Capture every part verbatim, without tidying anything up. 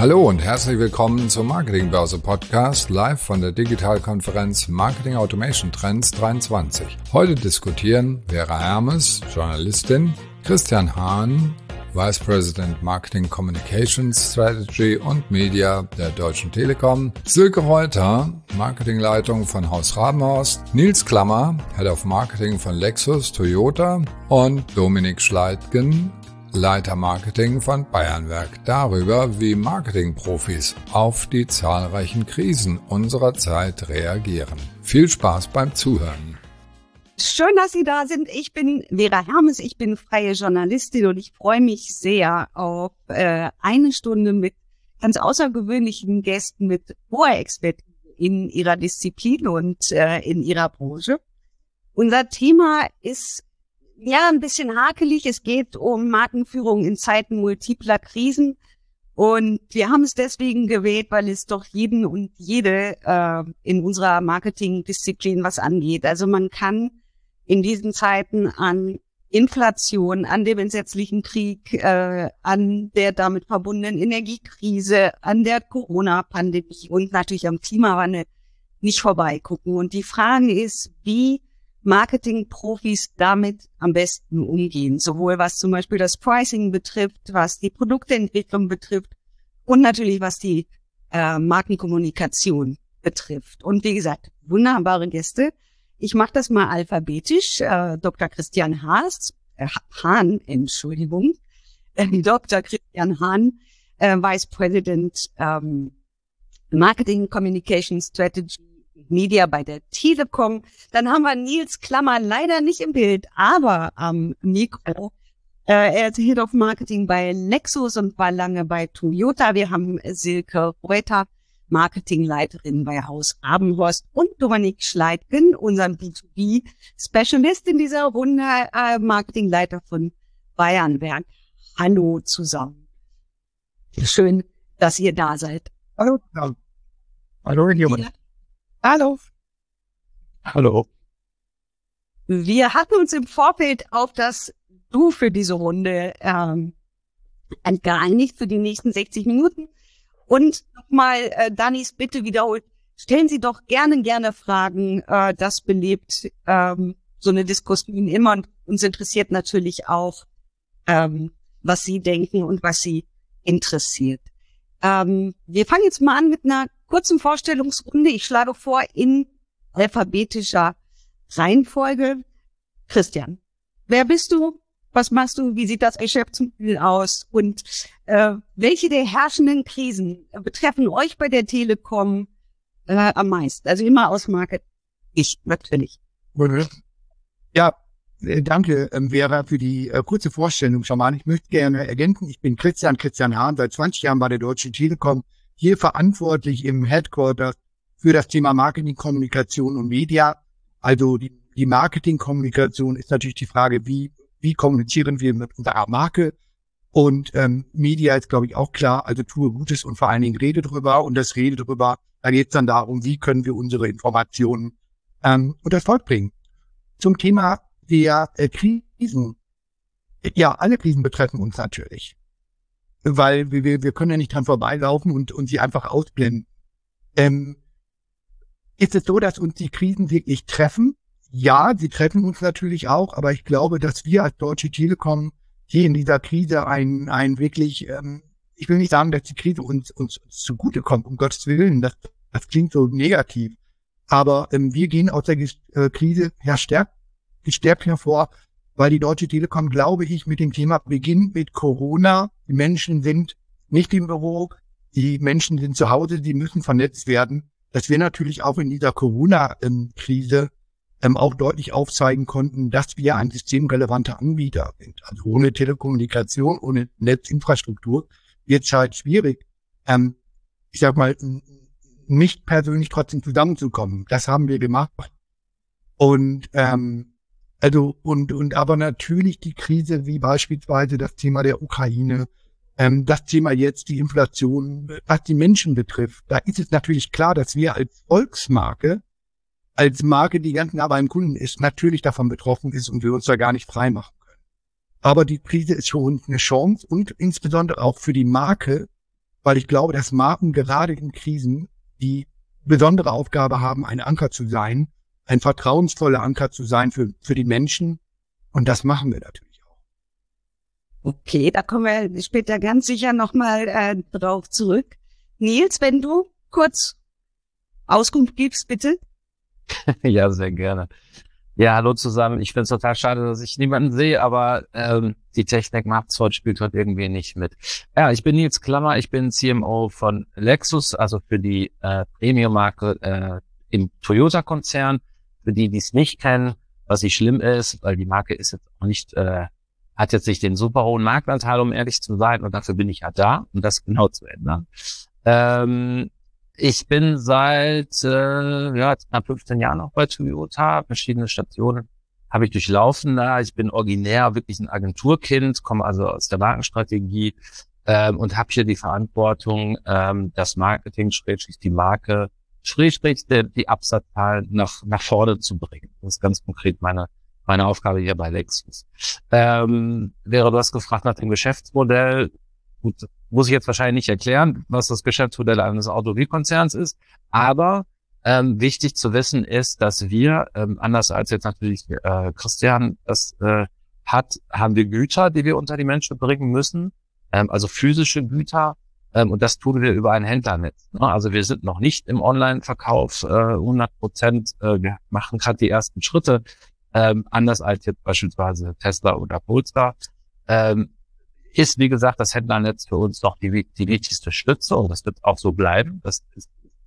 Hallo und herzlich willkommen zum Marketingbörse Podcast live von der Digitalkonferenz Marketing Automation Trends dreiundzwanzig. Heute diskutieren Vera Hermes, Journalistin, Christian Hahn, Vice President Marketing Communications Strategy und Media der Deutschen Telekom, Silke Reuter, Marketingleitung von Haus Rabenhorst, Nils Klammer, Head of Marketing von Lexus, Toyota und Dominik Schleitgen, Leiter Marketing von Bayernwerk, darüber, wie Marketingprofis auf die zahlreichen Krisen unserer Zeit reagieren. Viel Spaß beim Zuhören. Schön, dass Sie da sind. Ich bin Vera Hermes, ich bin freie Journalistin und ich freue mich sehr auf äh, eine Stunde mit ganz außergewöhnlichen Gästen mit hoher Expertise in ihrer Disziplin und äh, in ihrer Branche. Unser Thema ist ja ein bisschen hakelig. Es geht um Markenführung in Zeiten multipler Krisen. Und wir haben es deswegen gewählt, weil es doch jeden und jede äh, in unserer Marketingdisziplin was angeht. Also man kann in diesen Zeiten an Inflation, an dem entsetzlichen Krieg, äh, an der damit verbundenen Energiekrise, an der Corona-Pandemie und natürlich am Klimawandel nicht vorbeigucken. Und die Frage ist, wie Marketingprofis damit am besten umgehen, sowohl was zum Beispiel das Pricing betrifft, was die Produktentwicklung betrifft und natürlich was die äh, Markenkommunikation betrifft. Und wie gesagt, wunderbare Gäste. Ich mache das mal alphabetisch. Äh, Doktor Christian Haas, äh, Hahn, Entschuldigung, äh, Doktor Christian Hahn, äh, Vice President ähm, Marketing Communication Strategy Media bei der Telekom. Dann haben wir Nils Klammer, leider nicht im Bild, aber am Mikro. Äh, er ist Head of Marketing bei Lexus und war lange bei Toyota. Wir haben Silke Reuter, Marketingleiterin bei Haus Rabenhorst und Dominik Schleitgen, unseren B zwei B-Specialist in dieser Runde, äh, Marketingleiter von Bayernwerk. Hallo zusammen. Schön, dass ihr da seid. Hallo. Hallo, Junge. Ja. Hallo. Hallo. Wir hatten uns im Vorfeld auf das Du für diese Runde ähm, geeinigt für die nächsten sechzig Minuten. Und nochmal äh, Danis Bitte wiederholt, stellen Sie doch gerne, gerne Fragen. Äh, das belebt ähm, so eine Diskussion immer. Und uns interessiert natürlich auch, ähm, was Sie denken und was Sie interessiert. Ähm, wir fangen jetzt mal an mit einer kurzen Vorstellungsrunde. Ich schlage vor, in alphabetischer Reihenfolge. Christian, wer bist du? Was machst du? Wie sieht das Geschäftsmodell aus? Und äh, welche der herrschenden Krisen betreffen euch bei der Telekom äh, am meisten? Also immer aus Market. Ich, natürlich. Ja, äh, danke, ähm, Vera, für die äh, kurze Vorstellung schon mal. Ich möchte gerne ergänzen, ich bin Christian, Christian Hahn, seit zwanzig Jahren bei der Deutschen Telekom, hier verantwortlich im Headquarter für das Thema Marketing, Kommunikation und Media. Also die, die Marketingkommunikation ist natürlich die Frage, wie wie kommunizieren wir mit unserer Marke? Und ähm, Media ist, glaube ich, auch klar, also tue Gutes und vor allen Dingen rede drüber. Und das Rede drüber, da geht es dann darum, wie können wir unsere Informationen ähm, unter das Volk bringen. Zum Thema der äh, Krisen. Ja, alle Krisen betreffen uns natürlich. Weil wir, wir können ja nicht dran vorbeilaufen und, und sie einfach ausblenden. Ähm, ist es so, dass uns die Krisen wirklich treffen? Ja, sie treffen uns natürlich auch, aber ich glaube, dass wir als Deutsche Telekom hier in dieser Krise ein, ein wirklich, ähm, ich will nicht sagen, dass die Krise uns, uns, uns zugutekommt, um Gottes Willen, das, das klingt so negativ, aber ähm, wir gehen aus der äh, Krise verstärkt, gestärkt hervor, weil die Deutsche Telekom, glaube ich, mit dem Thema beginnt mit Corona. Die Menschen sind nicht im Büro, die Menschen sind zu Hause, die müssen vernetzt werden, dass wir natürlich auch in dieser Corona-Krise ähm, auch deutlich aufzeigen konnten, dass wir ein systemrelevanter Anbieter sind. Also ohne Telekommunikation, ohne Netzinfrastruktur wird es halt schwierig, ähm, ich sag mal, nicht persönlich trotzdem zusammenzukommen. Das haben wir gemacht. Und ähm, also und und aber natürlich die Krise, wie beispielsweise das Thema der Ukraine, ähm, das Thema jetzt die Inflation, was die Menschen betrifft, da ist es natürlich klar, dass wir als Volksmarke, als Marke, die ganz nah beim Kunden ist, natürlich davon betroffen ist und wir uns da gar nicht frei machen können. Aber die Krise ist für uns eine Chance und insbesondere auch für die Marke, weil ich glaube, dass Marken gerade in Krisen die besondere Aufgabe haben, ein Anker zu sein, ein vertrauensvoller Anker zu sein für, für die Menschen. Und das machen wir natürlich auch. Okay, da kommen wir später ganz sicher nochmal äh, drauf zurück. Nils, wenn du kurz Auskunft gibst, bitte. Ja, sehr gerne. Ja, hallo zusammen. Ich finde es total schade, dass ich niemanden sehe, aber ähm, die Technik macht's heute, spielt heute irgendwie nicht mit. Ja, ich bin Nils Klammer, ich bin C M O von Lexus, also für die äh, Premium-Marke äh, im Toyota-Konzern. Für die, die es nicht kennen, was nicht schlimm ist, weil die Marke ist jetzt auch nicht, äh, hat jetzt nicht den super hohen Marktanteil, um ehrlich zu sein, und dafür bin ich ja da, um das genau zu ändern. Ähm, Ich bin seit äh, ja knapp fünfzehn Jahren auch bei Toyota. Verschiedene Stationen habe ich durchlaufen da. Ich bin originär wirklich ein Agenturkind, komme also aus der Markenstrategie ähm, und habe hier die Verantwortung, ähm, das Marketing, schrägstrich die Marke, schrägstrich die, die Absatzzahlen nach nach vorne zu bringen. Das ist ganz konkret meine meine Aufgabe hier bei Lexus. Ähm, wäre du hast gefragt nach dem Geschäftsmodell. Gut, muss ich jetzt wahrscheinlich nicht erklären, was das Geschäftsmodell eines Automobilkonzerns ist. Aber ähm, wichtig zu wissen ist, dass wir, ähm, anders als jetzt natürlich äh, Christian das äh, hat, haben wir Güter, die wir unter die Menschen bringen müssen, ähm, also physische Güter. Ähm, und das tun wir über ein Händlernetz. Ne? Also wir sind noch nicht im Online-Verkauf äh, hundert Prozent. Äh, wir machen gerade die ersten Schritte, ähm, anders als jetzt beispielsweise Tesla oder Polestar. Ähm, ist, wie gesagt, das Händlernetz für uns noch die, die wichtigste Stütze, und das wird auch so bleiben. Das ist,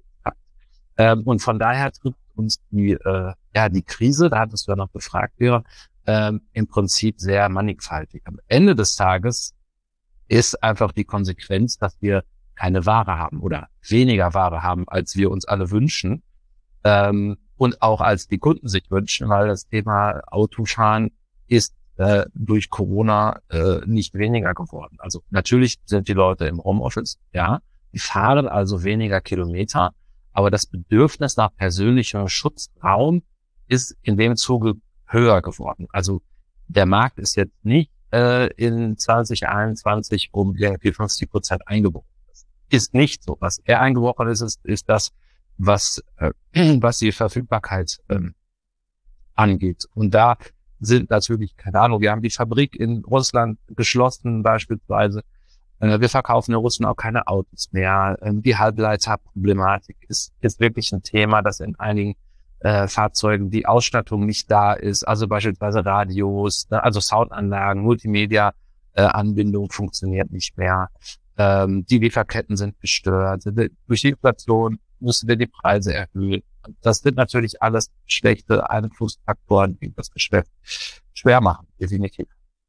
ähm, und von daher trifft uns die, äh, ja, die Krise, da hattest du ja noch gefragt, wäre, ähm, im Prinzip sehr mannigfaltig. Am Ende des Tages ist einfach die Konsequenz, dass wir keine Ware haben oder weniger Ware haben, als wir uns alle wünschen, ähm, und auch als die Kunden sich wünschen, weil das Thema Autofahren ist Äh, durch Corona äh, nicht weniger geworden. Also natürlich sind die Leute im Homeoffice, ja, die fahren also weniger Kilometer, aber das Bedürfnis nach persönlichem Schutzraum ist in dem Zuge höher geworden. Also der Markt ist jetzt nicht äh, in zwanzig einundzwanzig um irgendwie fünfzig Prozent eingebrochen. Das ist nicht so. Was eher eingebrochen ist, ist, ist das, was äh, was die Verfügbarkeit ähm, angeht. Und da sind natürlich, keine Ahnung, wir haben die Fabrik in Russland geschlossen beispielsweise. Äh, wir verkaufen in Russland auch keine Autos mehr. Ähm, die Halbleiterproblematik ist, ist wirklich ein Thema, dass in einigen äh, Fahrzeugen die Ausstattung nicht da ist. Also beispielsweise Radios, ne, also Soundanlagen, Multimedia-Anbindung äh, funktioniert nicht mehr. Ähm, die Lieferketten sind gestört. Durch die Inflation müssen wir die Preise erhöhen. Das sind natürlich alles schlechte Einflussfaktoren, die das Geschäft schwer machen, definitiv.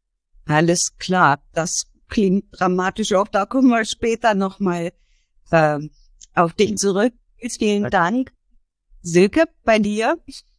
Alles klar, das klingt dramatisch. Auch da kommen wir später nochmal äh, auf dich zurück. Vielen Dank. Silke, bei dir?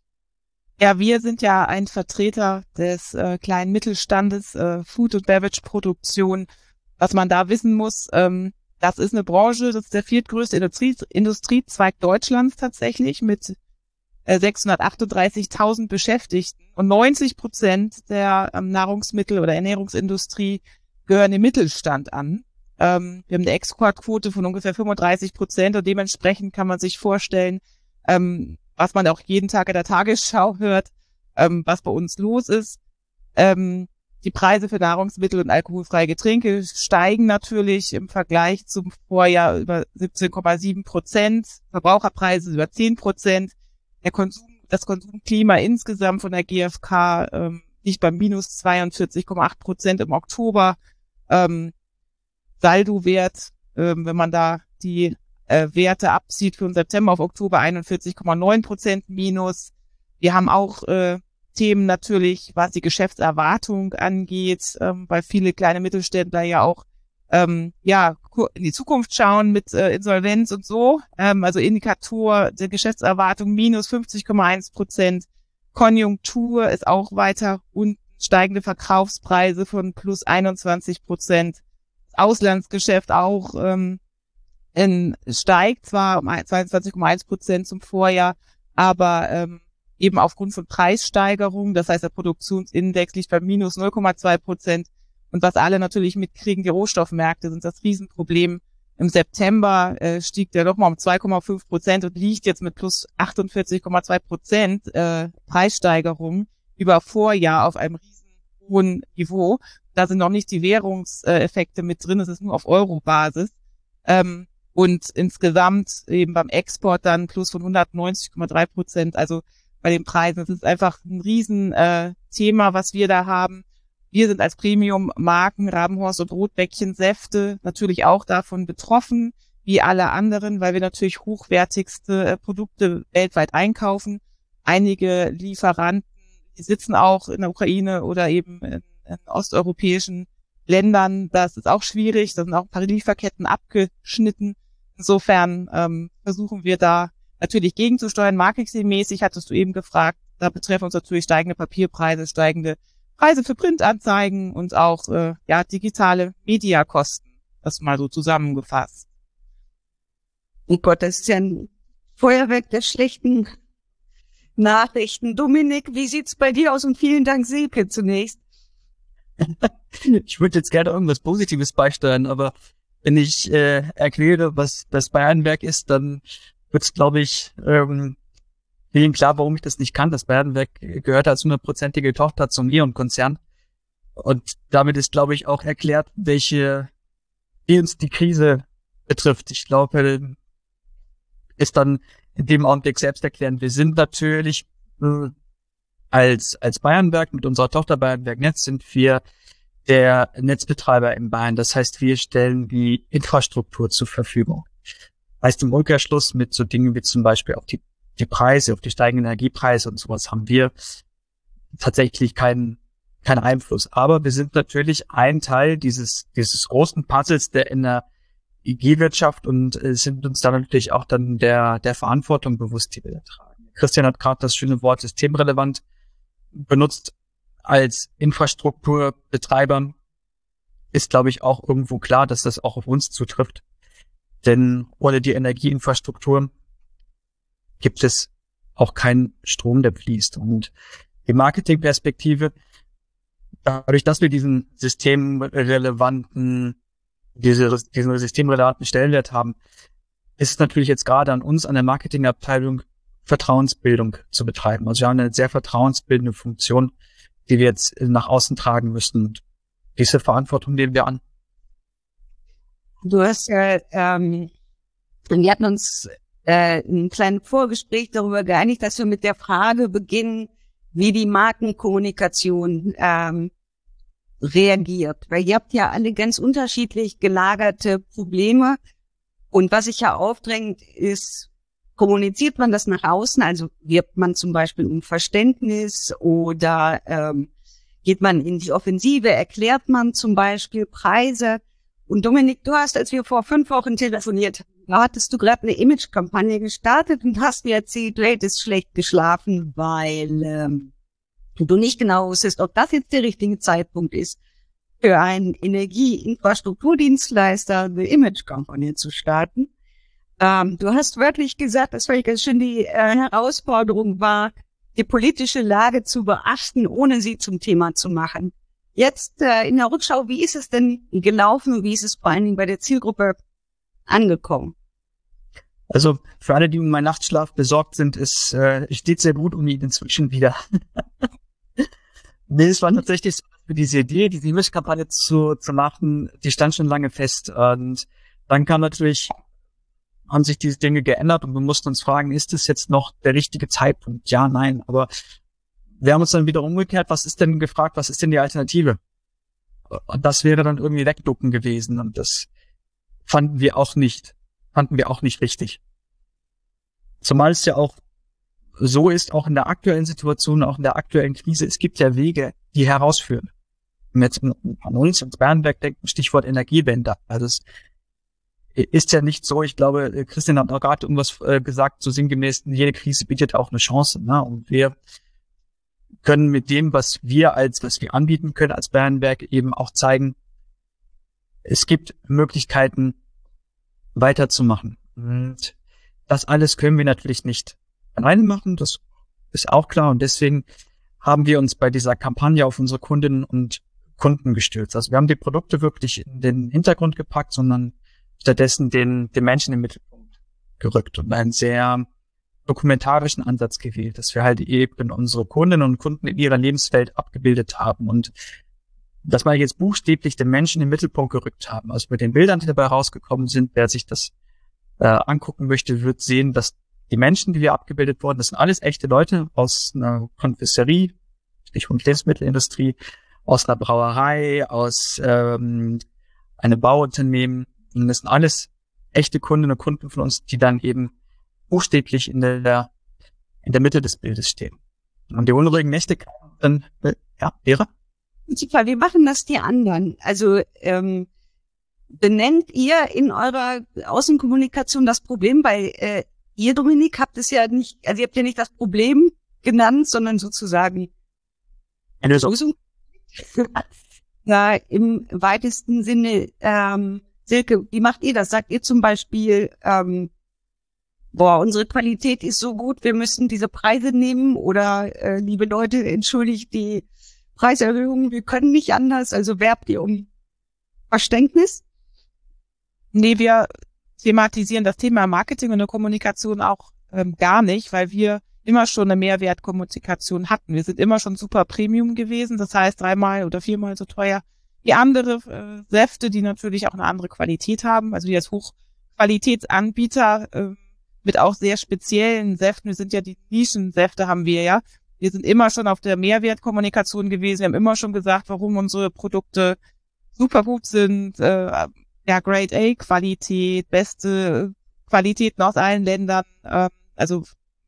Ja, wir sind ja ein Vertreter des äh, kleinen Mittelstandes, äh, Food- und Beverage-Produktion. Was man da wissen muss, ähm, das ist eine Branche, das ist der viertgrößte Industrie, Industriezweig Deutschlands tatsächlich mit äh, sechshundertachtunddreißigtausend Beschäftigten, und neunzig Prozent der ähm, Nahrungsmittel- oder Ernährungsindustrie gehören dem Mittelstand an. Ähm, wir haben eine Exportquote von ungefähr fünfunddreißig Prozent, und dementsprechend kann man sich vorstellen, ähm, was man auch jeden Tag in der Tagesschau hört, ähm, was bei uns los ist. Ähm, Die Preise für Nahrungsmittel und alkoholfreie Getränke steigen natürlich im Vergleich zum Vorjahr über siebzehn Komma sieben Prozent, Verbraucherpreise über zehn Prozent. Der Konsum, das Konsumklima insgesamt von der G f K ähm, liegt bei minus zweiundvierzig Komma acht Prozent im Oktober. Ähm, Saldo-Wert, ähm, wenn man da die äh, Werte abzieht für September auf Oktober, einundvierzig Komma neun Prozent minus. Wir haben auch äh, Themen natürlich, was die Geschäftserwartung angeht, ähm, weil viele kleine Mittelständler ja auch ähm, ja in die Zukunft schauen mit äh, Insolvenz und so. Ähm, also Indikator der Geschäftserwartung minus fünfzig Komma eins Prozent. Konjunktur ist auch weiter unten, steigende Verkaufspreise von plus einundzwanzig Prozent. Das Auslandsgeschäft auch ähm, in, steigt zwar um zweiundzwanzig Komma eins Prozent zum Vorjahr, aber ähm, eben aufgrund von Preissteigerungen. Das heißt, der Produktionsindex liegt bei minus null Komma zwei Prozent. Und was alle natürlich mitkriegen, die Rohstoffmärkte sind das Riesenproblem. Im September äh, stieg der nochmal um zwei Komma fünf Prozent und liegt jetzt mit plus achtundvierzig Komma zwei Prozent äh, Preissteigerung über Vorjahr auf einem riesen hohen Niveau. Da sind noch nicht die Währungseffekte mit drin, es ist nur auf Euro-Basis. Ähm, und insgesamt eben beim Export dann plus von hundertneunzig Komma drei Prozent, also bei den Preisen. Es ist einfach ein riesen äh, Thema, was wir da haben. Wir sind als Premium-Marken Rabenhorst und Rotbäckchen Säfte natürlich auch davon betroffen, wie alle anderen, weil wir natürlich hochwertigste äh, Produkte weltweit einkaufen. Einige Lieferanten, die sitzen auch in der Ukraine oder eben in, in osteuropäischen Ländern. Das ist auch schwierig. Da sind auch ein paar Lieferketten abgeschnitten. Insofern ähm, versuchen wir da natürlich gegenzusteuern. Marketingmäßig hattest du eben gefragt. Da betreffen uns natürlich steigende Papierpreise, steigende Preise für Printanzeigen und auch äh, ja digitale Mediakosten. Das mal so zusammengefasst. Oh Gott, das ist ja ein Feuerwerk der schlechten Nachrichten. Dominik, wie sieht's bei dir aus? Und vielen Dank, Silke, zunächst. Ich würde jetzt gerne irgendwas Positives beisteuern, aber wenn ich äh, erkläre, was das Bayernwerk ist, dann wird es, glaube ich, ähm, vielen klar, warum ich das nicht kann. Das Bayernwerk gehört als hundertprozentige Tochter zum E.ON-Konzern. Und damit ist, glaube ich, auch erklärt, welche, wie uns die Krise betrifft. Ich glaube, ist dann in dem Augenblick selbst erklären. Wir sind natürlich äh, als als Bayernwerk mit unserer Tochter Bayernwerk Netz sind wir der Netzbetreiber in Bayern. Das heißt, wir stellen die Infrastruktur zur Verfügung. Heißt im Umkehrschluss mit so Dingen wie zum Beispiel auch die die Preise, auf die steigenden Energiepreise und sowas haben wir tatsächlich keinen keinen Einfluss. Aber wir sind natürlich ein Teil dieses dieses großen Puzzles der Energiewirtschaft und äh, sind uns dann natürlich auch dann der der Verantwortung bewusst, die wir da tragen. Christian hat gerade das schöne Wort systemrelevant benutzt. Als Infrastrukturbetreiber ist, glaube ich, auch irgendwo klar, dass das auch auf uns zutrifft. Denn ohne die Energieinfrastruktur gibt es auch keinen Strom, der fließt. Und die Marketingperspektive, dadurch, dass wir diesen systemrelevanten, diese, diesen systemrelevanten Stellenwert haben, ist es natürlich jetzt gerade an uns, an der Marketingabteilung, Vertrauensbildung zu betreiben. Also wir haben eine sehr vertrauensbildende Funktion, die wir jetzt nach außen tragen müssen. Und diese Verantwortung nehmen wir an. Du hast ja, ähm, wir hatten uns äh, ein kleines Vorgespräch darüber geeinigt, dass wir mit der Frage beginnen, wie die Markenkommunikation ähm, reagiert. Weil ihr habt ja alle ganz unterschiedlich gelagerte Probleme. Und was sich ja aufdrängt, ist, kommuniziert man das nach außen? Also wirbt man zum Beispiel um Verständnis oder ähm, geht man in die Offensive? Erklärt man zum Beispiel Preise? Und Dominik, du hast, als wir vor fünf Wochen telefoniert haben, da hattest du gerade eine Image-Kampagne gestartet und hast mir erzählt, du hättest schlecht geschlafen, weil ähm, du nicht genau wusstest, ob das jetzt der richtige Zeitpunkt ist, für einen Energieinfrastrukturdienstleister eine Image-Kampagne zu starten. Ähm, du hast wörtlich gesagt, dass vielleicht ganz schön die äh, Herausforderung war, die politische Lage zu beachten, ohne sie zum Thema zu machen. Jetzt äh, in der Rückschau, wie ist es denn gelaufen? Wie ist es vor allen Dingen bei der Zielgruppe angekommen? Also für alle, die um meinen Nachtschlaf besorgt sind, ist äh, steht sehr gut um ihn inzwischen wieder. Nee, es war tatsächlich so, für diese Idee, diese Image-Kampagne zu, zu machen, die stand schon lange fest. Und dann kam natürlich, haben sich diese Dinge geändert und wir mussten uns fragen, ist es jetzt noch der richtige Zeitpunkt? Ja, nein, aber wir haben uns dann wieder umgekehrt, was ist denn gefragt, was ist denn die Alternative? Und das wäre dann irgendwie wegducken gewesen und das fanden wir auch nicht, fanden wir auch nicht richtig. Zumal es ja auch so ist, auch in der aktuellen Situation, auch in der aktuellen Krise, es gibt ja Wege, die herausführen. Wenn wir jetzt an uns, ins Bayernwerk denken, Stichwort Energiewende. Also es ist ja nicht so, ich glaube, Christian hat auch gerade irgendwas äh, gesagt, so sinngemäß, jede Krise bietet auch eine Chance. Ne? Und wir können mit dem, was wir als, was wir anbieten können als Bayernwerk, eben auch zeigen, es gibt Möglichkeiten, weiterzumachen. Und das alles können wir natürlich nicht alleine machen, das ist auch klar. Und deswegen haben wir uns bei dieser Kampagne auf unsere Kundinnen und Kunden gestürzt. Also wir haben die Produkte wirklich in den Hintergrund gepackt, sondern stattdessen den, den Menschen im Mittelpunkt gerückt und einen sehr dokumentarischen Ansatz gewählt, dass wir halt eben unsere Kundinnen und Kunden in ihrer Lebenswelt abgebildet haben und dass wir jetzt buchstäblich den Menschen im Mittelpunkt gerückt haben. Also mit den Bildern, die dabei rausgekommen sind, wer sich das äh, angucken möchte, wird sehen, dass die Menschen, die wir abgebildet wurden, das sind alles echte Leute aus einer Konfiserie, Stichwort Lebensmittelindustrie, aus einer Brauerei, aus ähm, einem Bauunternehmen. Und das sind alles echte Kundinnen und Kunden von uns, die dann eben buchstäblich in der in der Mitte des Bildes stehen. Und die unruhigen Nächte dann, äh, ja, Vera? Super, wie machen das die anderen? Also ähm, benennt ihr in eurer Außenkommunikation das Problem? Weil äh, ihr, Dominik, habt es ja nicht, also ihr habt ja nicht das Problem genannt, sondern sozusagen eine Lösung. Ja, im weitesten Sinne. Ähm, Silke, wie macht ihr das? Sagt ihr zum Beispiel, ähm, boah, unsere Qualität ist so gut, wir müssen diese Preise nehmen oder äh, liebe Leute, entschuldigt die Preiserhöhungen, wir können nicht anders, also werbt ihr um Verständnis? Nee, wir thematisieren das Thema Marketing und der Kommunikation auch ähm, gar nicht, weil wir immer schon eine Mehrwertkommunikation hatten. Wir sind immer schon super Premium gewesen, das heißt dreimal oder viermal so teuer wie andere äh, Säfte, die natürlich auch eine andere Qualität haben. Also wir als Hochqualitätsanbieter äh, mit auch sehr speziellen Säften, wir sind ja die Nischensäfte, haben wir ja. Wir sind immer schon auf der Mehrwertkommunikation gewesen. Wir haben immer schon gesagt, warum unsere Produkte super gut sind. Äh, ja, Grade A Qualität, beste Qualitäten aus allen Ländern. Äh, also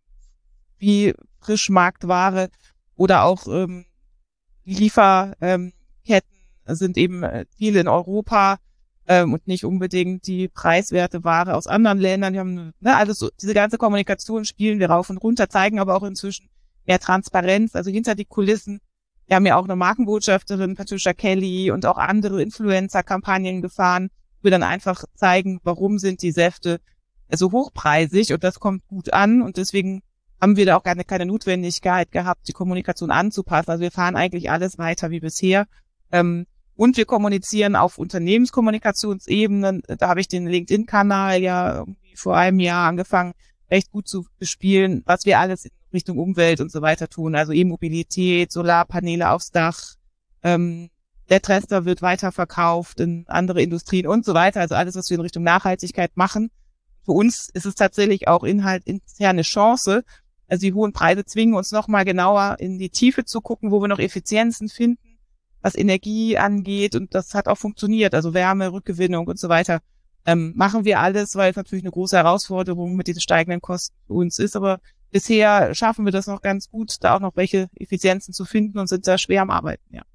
wie Frischmarktware oder auch ähm, Lieferketten sind eben viel in Europa ähm, und nicht unbedingt die preiswerte Ware aus anderen Ländern. Wir haben ne, alles so, diese ganze Kommunikation spielen wir rauf und runter, zeigen aber auch inzwischen mehr Transparenz, also hinter die Kulissen. Wir haben ja auch eine Markenbotschafterin, Patricia Kelly, und auch andere Influencer-Kampagnen gefahren, wo wir dann einfach zeigen, warum sind die Säfte so hochpreisig, und das kommt gut an, und deswegen haben wir da auch keine, keine Notwendigkeit gehabt, die Kommunikation anzupassen. Also wir fahren eigentlich alles weiter wie bisher. Ähm, und wir kommunizieren auf Unternehmenskommunikationsebenen. Da habe ich den LinkedIn-Kanal ja irgendwie vor einem Jahr angefangen, recht gut zu bespielen, was wir alles in Richtung Umwelt und so weiter tun. Also E-Mobilität, Solarpaneele aufs Dach, ähm, der Trester wird weiterverkauft in andere Industrien und so weiter. Also alles, was wir in Richtung Nachhaltigkeit machen. Für uns ist es tatsächlich auch Inhalt interne Chance. Also die hohen Preise zwingen uns nochmal genauer in die Tiefe zu gucken, wo wir noch Effizienzen finden, was Energie angeht. Und das hat auch funktioniert. Also Wärme, Rückgewinnung und so weiter. Ähm, machen wir alles, weil es natürlich eine große Herausforderung mit diesen steigenden Kosten für uns ist. Aber bisher schaffen wir das noch ganz gut, da auch noch welche Effizienzen zu finden, und sind da schwer am Arbeiten, ja.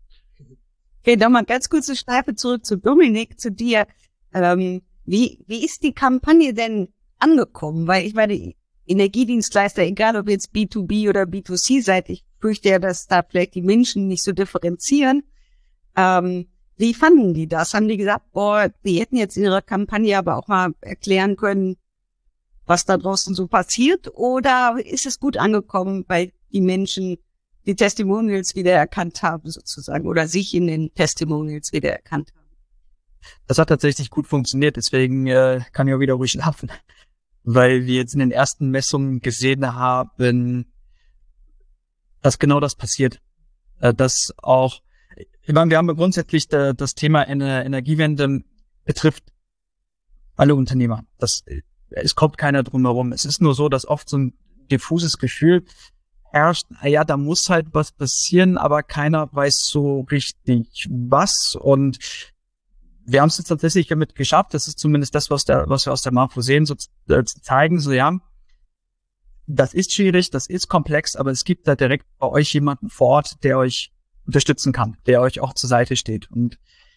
Okay, nochmal ganz kurze Schleife zurück zu Dominik, zu dir. Ähm, wie, wie ist die Kampagne denn angekommen? Weil ich meine, Energiedienstleister, egal ob jetzt B zwei B oder B zwei C seid, ich fürchte ja, dass da vielleicht die Menschen nicht so differenzieren. Ähm, wie fanden die das? Haben die gesagt, boah, die hätten jetzt in ihrer Kampagne aber auch mal erklären können, was da draußen so passiert? Oder ist es gut angekommen, weil die Menschen die Testimonials wieder erkannt haben, sozusagen, oder sich in den Testimonials wieder erkannt haben? Das hat tatsächlich gut funktioniert, deswegen äh, kann ich auch wieder ruhig schlafen. Weil wir jetzt in den ersten Messungen gesehen haben, dass genau das passiert. Äh, dass auch, ich meine, wir haben grundsätzlich da, das Thema Ener- Energiewende betrifft alle Unternehmer. Das, es kommt keiner drum herum. Es ist nur so, dass oft so ein diffuses Gefühl herrscht, ja, da muss halt was passieren, aber keiner weiß so richtig was. Und wir haben es jetzt tatsächlich damit geschafft, das ist zumindest das, was, der, was wir aus der Marfo sehen, so äh, zu zeigen, so ja, das ist schwierig, das ist komplex, aber es gibt da direkt bei euch jemanden vor Ort, der euch unterstützen kann, der euch auch zur Seite steht. Und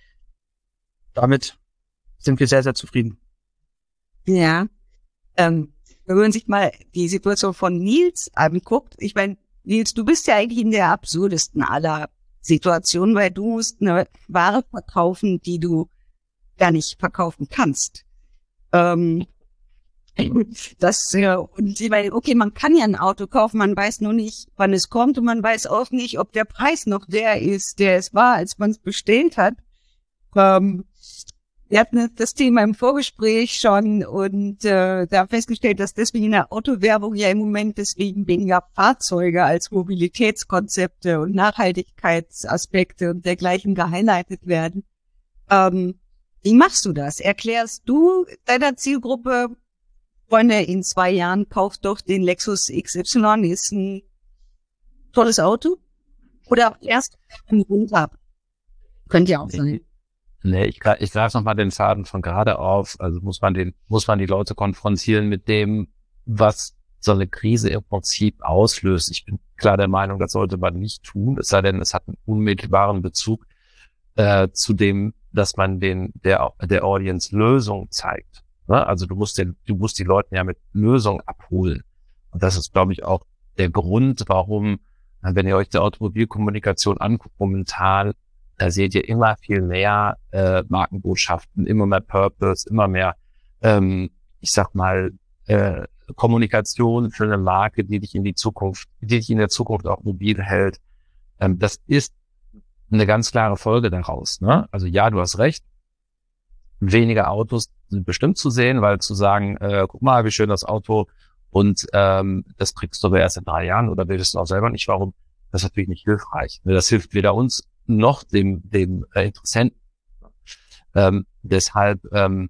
damit sind wir sehr, sehr zufrieden. Ja, ähm, wenn man sich mal die Situation von Nils anguckt, ich meine, Nils, du bist ja eigentlich in der absurdesten aller Situationen, weil du musst eine Ware verkaufen, die du gar nicht verkaufen kannst. Ähm, das, ja, und ich meine, okay, man kann ja ein Auto kaufen, man weiß nur nicht, wann es kommt, und man weiß auch nicht, ob der Preis noch der ist, der es war, als man es bestellt hat. Ähm, Wir hatten das Thema im Vorgespräch schon und äh, da festgestellt, dass deswegen in der Autowerbung ja im Moment deswegen weniger Fahrzeuge als Mobilitätskonzepte und Nachhaltigkeitsaspekte und dergleichen gehighlightet werden. Ähm, wie machst du das? Erklärst du deiner Zielgruppe, Freunde, in zwei Jahren kauft doch den Lexus X Y, ist ein tolles Auto? Oder erst runter? Könnte ja auch sein. Nee, ich, ich greife nochmal den Faden von gerade auf. Also muss man den, muss man die Leute konfrontieren mit dem, was so eine Krise im Prinzip auslöst. Ich bin klar der Meinung, das sollte man nicht tun, es sei denn, es hat einen unmittelbaren Bezug äh, zu dem, dass man den der der Audience Lösung zeigt. Ne? Also du musst den, du musst die Leute ja mit Lösungen abholen. Und das ist, glaube ich, auch der Grund, warum, wenn ihr euch die Automobilkommunikation anguckt, momentan, da seht ihr immer viel mehr äh, Markenbotschaften, immer mehr Purpose, immer mehr, ähm, ich sag mal, äh, Kommunikation für eine Marke, die dich in die Zukunft, die dich in der Zukunft auch mobil hält. Ähm, das ist eine ganz klare Folge daraus. Ne? Also ja, du hast recht. Weniger Autos sind bestimmt zu sehen, weil zu sagen, äh, guck mal, wie schön das Auto und ähm, das kriegst du aber erst in drei Jahren oder willst du auch selber nicht, warum, das ist natürlich nicht hilfreich. Das hilft weder uns noch dem dem äh, Interessenten. Ähm, deshalb ähm,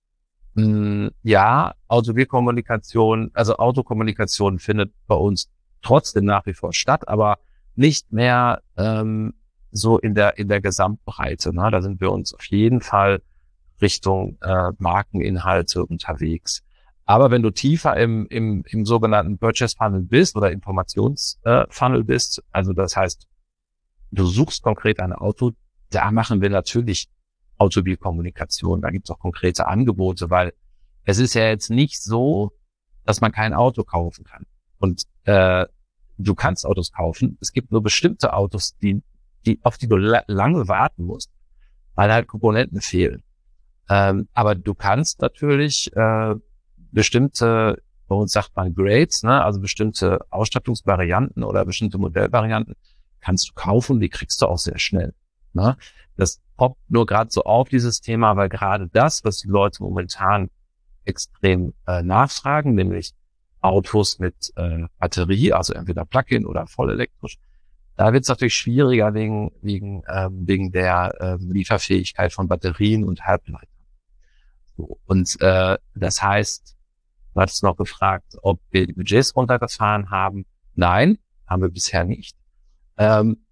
mh, ja, Automobilkommunikation, also Autokommunikation findet bei uns trotzdem nach wie vor statt, aber nicht mehr ähm, so in der in der Gesamtbreite. Ne? Da sind wir uns auf jeden Fall Richtung äh, Markeninhalte unterwegs. Aber wenn du tiefer im im im sogenannten Purchase Funnel bist oder Informationsfunnel äh, Funnel bist, also das heißt, du suchst konkret ein Auto, da machen wir natürlich Automobilkommunikation. Da gibt es auch konkrete Angebote, weil es ist ja jetzt nicht so, dass man kein Auto kaufen kann. Und äh, du kannst Autos kaufen. Es gibt nur bestimmte Autos, die, die auf die du la- lange warten musst, weil halt Komponenten fehlen. Ähm, aber du kannst natürlich äh, bestimmte, bei uns sagt man Grades, ne, also bestimmte Ausstattungsvarianten oder bestimmte Modellvarianten, kannst du kaufen, die kriegst du auch sehr schnell. Ne? Das poppt nur gerade so auf, dieses Thema, weil gerade das, was die Leute momentan extrem äh, nachfragen, nämlich Autos mit äh, Batterie, also entweder Plug-in oder voll elektrisch, da wird es natürlich schwieriger wegen wegen ähm, wegen der ähm, Lieferfähigkeit von Batterien und Halbleitern. So, und äh, das heißt, du hattest noch gefragt, ob wir die Budgets runtergefahren haben. Nein, haben wir bisher nicht. Ähm,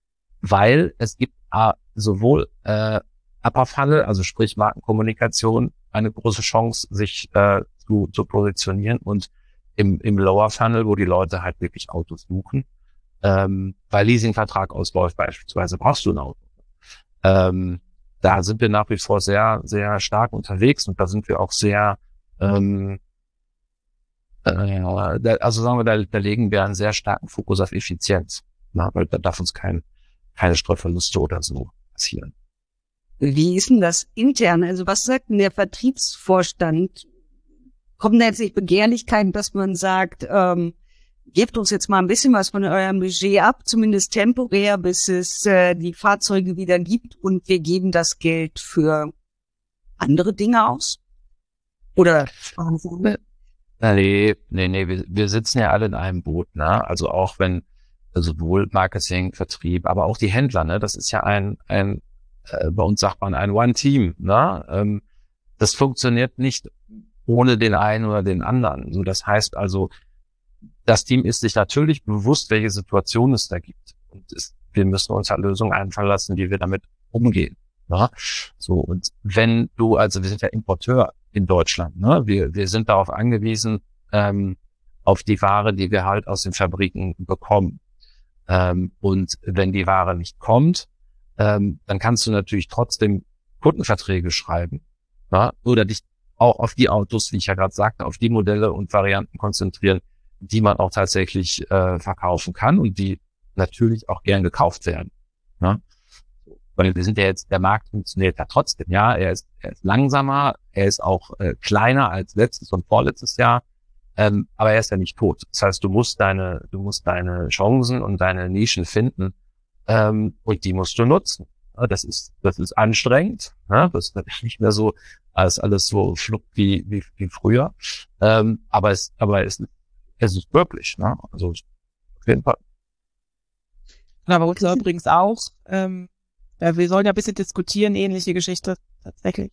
weil es gibt äh, sowohl äh, Upper Funnel, also sprich Markenkommunikation, eine große Chance, sich äh, zu, zu positionieren und im, im Lower Funnel, wo die Leute halt wirklich Autos suchen, ähm, weil Leasingvertrag ausläuft beispielsweise, brauchst du ein Auto. Ähm, da sind wir nach wie vor sehr, sehr stark unterwegs und da sind wir auch sehr ähm, also sagen wir, da, da legen wir einen sehr starken Fokus auf Effizienz, na, weil da darf uns kein, keine Streuverluste oder so passieren. Wie ist denn das intern? Also was sagt denn der Vertriebsvorstand? Kommen da jetzt nicht Begehrlichkeiten, dass man sagt, ähm, gebt uns jetzt mal ein bisschen was von eurem Budget ab, zumindest temporär, bis es äh, die Fahrzeuge wieder gibt und wir geben das Geld für andere Dinge aus? Oder? Nee, nee, nee, wir, wir sitzen ja alle in einem Boot, ne? Also auch wenn sowohl Marketing, Vertrieb, aber auch die Händler, ne? Das ist ja ein, ein äh, bei uns sagt man ein One-Team, ne? Ähm, das funktioniert nicht ohne den einen oder den anderen. So, das heißt also, das Team ist sich natürlich bewusst, welche Situation es da gibt. Und es, wir müssen uns halt Lösungen einfallen lassen, wie wir damit umgehen. Ne? So, und wenn du, also wir sind ja Importeur in Deutschland, ne? Wir, wir sind darauf angewiesen, ähm, auf die Ware, die wir halt aus den Fabriken bekommen. Ähm, und wenn die Ware nicht kommt, ähm, dann kannst du natürlich trotzdem Kundenverträge schreiben, ne? Oder dich auch auf die Autos, wie ich ja gerade sagte, auf die Modelle und Varianten konzentrieren, die man auch tatsächlich äh, verkaufen kann und die natürlich auch gern gekauft werden. Ne? Weil wir sind ja jetzt, der Markt funktioniert ja trotzdem, ja, er ist, er ist langsamer, er ist auch äh, kleiner als letztes und vorletztes Jahr, ähm, aber er ist ja nicht tot. Das heißt, du musst deine, du musst deine Chancen und deine Nischen finden ähm, und die musst du nutzen. Das ist, das ist anstrengend. Das ist nicht mehr so, als alles so schluckt wie, wie, wie früher. Ähm, aber es, aber es, es ist wirklich, ne? Also, auf jeden Fall. Ja, bei uns übrigens auch. Ähm, ja, wir sollen ja ein bisschen diskutieren, ähnliche Geschichte tatsächlich.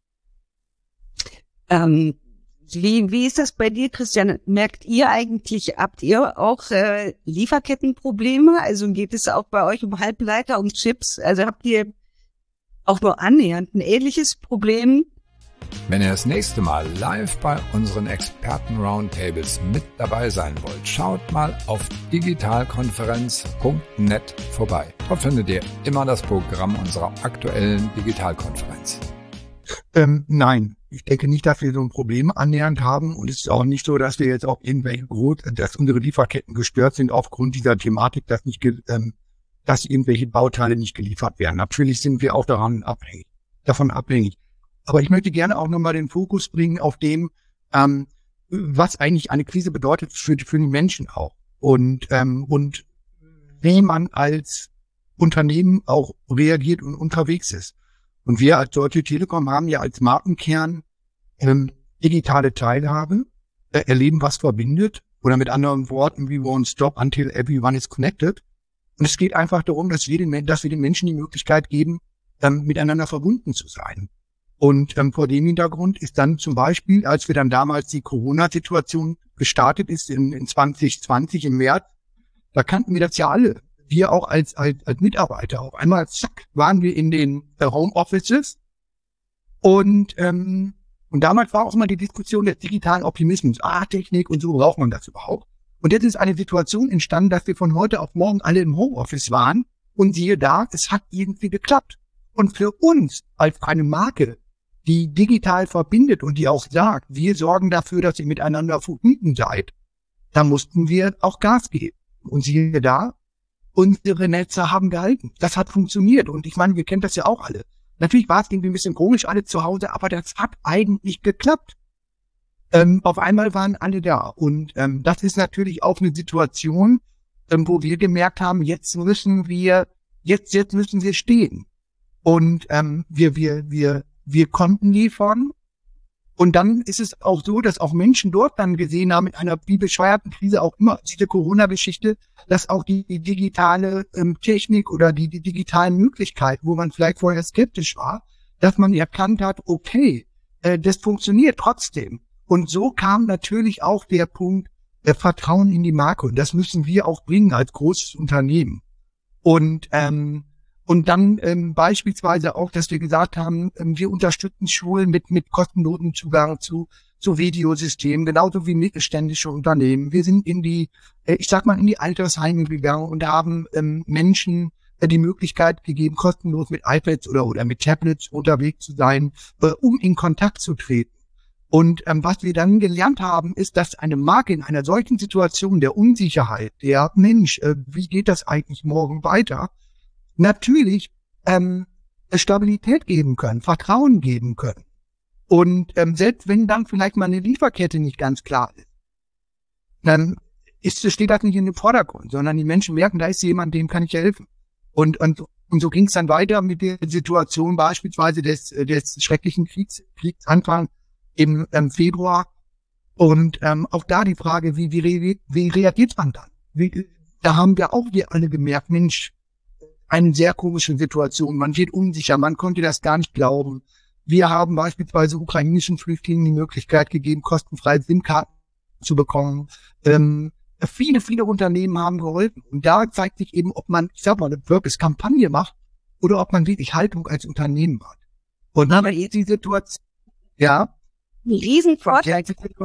Ähm, wie, wie ist das bei dir, Christian? Merkt ihr eigentlich, habt ihr auch äh, Lieferkettenprobleme? Also geht es auch bei euch um Halbleiter und Chips? Also habt ihr auch nur annähernd ein ähnliches Problem? Wenn ihr das nächste Mal live bei unseren Experten-Roundtables mit dabei sein wollt, schaut mal auf digitalkonferenz punkt net vorbei. Dort findet ihr immer das Programm unserer aktuellen Digitalkonferenz. Ähm, nein, ich denke nicht, dass wir so ein Problem annähernd haben, und es ist auch nicht so, dass wir jetzt auch irgendwelche groß, dass unsere Lieferketten gestört sind aufgrund dieser Thematik, dass nicht, ähm, dass irgendwelche Bauteile nicht geliefert werden. Natürlich sind wir auch daran abhängig, davon abhängig. Aber ich möchte gerne auch nochmal den Fokus bringen auf dem, ähm, was eigentlich eine Krise bedeutet für, für die Menschen auch. Und, ähm, und wie man als Unternehmen auch reagiert und unterwegs ist. Und wir als Deutsche Telekom haben ja als Markenkern ähm, digitale Teilhabe, äh, erleben, was verbindet. Oder mit anderen Worten, we won't stop until everyone is connected. Und es geht einfach darum, dass wir den, dass wir den Menschen die Möglichkeit geben, ähm, miteinander verbunden zu sein. Und ähm, vor dem Hintergrund ist dann zum Beispiel, als wir dann damals die Corona-Situation gestartet ist in, in zwanzig zwanzig im März, da kannten wir das ja alle. Wir auch als, als, als Mitarbeiter. Auf einmal, zack, waren wir in den äh, Homeoffices. Und, ähm, und damals war auch mal die Diskussion des digitalen Optimismus. Ah, Technik und so, braucht man das überhaupt? Und jetzt ist eine Situation entstanden, dass wir von heute auf morgen alle im Homeoffice waren. Und siehe da, es hat irgendwie geklappt. Und für uns als eine Marke, die digital verbindet und die auch sagt, wir sorgen dafür, dass ihr miteinander verbunden seid, da mussten wir auch Gas geben. Und siehe da, unsere Netze haben gehalten. Das hat funktioniert. Und ich meine, wir kennen das ja auch alle. Natürlich war es irgendwie ein bisschen komisch, alle zu Hause, aber das hat eigentlich geklappt. Ähm, auf einmal waren alle da. Und ähm, das ist natürlich auch eine Situation, ähm, wo wir gemerkt haben, jetzt müssen wir, jetzt, jetzt müssen wir stehen. Und ähm, wir, wir, wir, wir konnten liefern. Und dann ist es auch so, dass auch Menschen dort dann gesehen haben, in einer wie bescheuerten Krise auch immer, diese Corona-Geschichte, dass auch die, die digitale ähm, Technik oder die, die digitalen Möglichkeiten, wo man vielleicht vorher skeptisch war, dass man erkannt hat, okay, äh, das funktioniert trotzdem. Und so kam natürlich auch der Punkt, der Vertrauen in die Marke. Und das müssen wir auch bringen als großes Unternehmen. Und ähm, Und dann ähm, beispielsweise auch, dass wir gesagt haben, ähm, wir unterstützen Schulen mit mit kostenlosen Zugang zu zu Videosystemen, genauso wie mittelständische Unternehmen. Wir sind in die, äh, ich sag mal, in die Altersheime gegangen und haben ähm, Menschen äh, die Möglichkeit gegeben, kostenlos mit iPads oder oder mit Tablets unterwegs zu sein, äh, um in Kontakt zu treten. Und ähm, was wir dann gelernt haben, ist, dass eine Marke in einer solchen Situation der Unsicherheit, der Mensch, äh, wie geht das eigentlich morgen weiter, natürlich ähm, Stabilität geben können, Vertrauen geben können. Und ähm, selbst wenn dann vielleicht mal eine Lieferkette nicht ganz klar ist, dann ist, steht das nicht in dem Vordergrund, sondern die Menschen merken, da ist jemand, dem kann ich helfen. Und und, und so ging es dann weiter mit der Situation beispielsweise des, des schrecklichen Kriegs, Kriegsanfang im ähm, Februar. Und ähm, auch da die Frage, wie, wie, wie reagiert man dann? Wie, da haben wir auch wir alle gemerkt, Mensch, eine sehr komische Situation. Man wird unsicher, man konnte das gar nicht glauben. Wir haben beispielsweise ukrainischen Flüchtlingen die Möglichkeit gegeben, kostenfreie SIM-Karten zu bekommen. Ähm, viele, viele Unternehmen haben geholfen. Und da zeigt sich eben, ob man, ich sag mal, eine Purpose-Kampagne macht oder ob man wirklich Haltung als Unternehmen hat. Und dann ist die Situation, ja. Ein Riesenvorteil.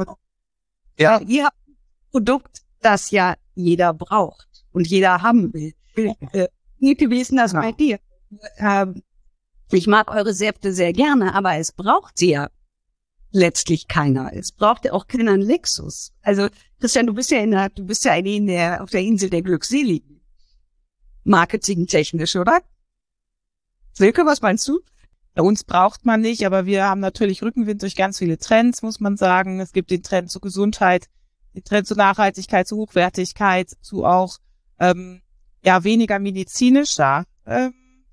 Ja. Ihr habt ein Produkt, das ja jeder braucht und jeder haben will. Äh, Wie ist denn das bei dir? Ähm, ich mag eure Säfte sehr gerne, aber es braucht sie ja letztlich keiner. Es braucht ja auch keiner einen Lexus. Also, Christian, du bist ja in der, du bist ja in der, auf der Insel der Glückseligen. Marketingtechnisch, oder? Silke, was meinst du? Bei uns braucht man nicht, aber wir haben natürlich Rückenwind durch ganz viele Trends, muss man sagen. Es gibt den Trend zur Gesundheit, den Trend zur Nachhaltigkeit, zur Hochwertigkeit, zu auch, ähm, ja, weniger medizinisch da. Ähm,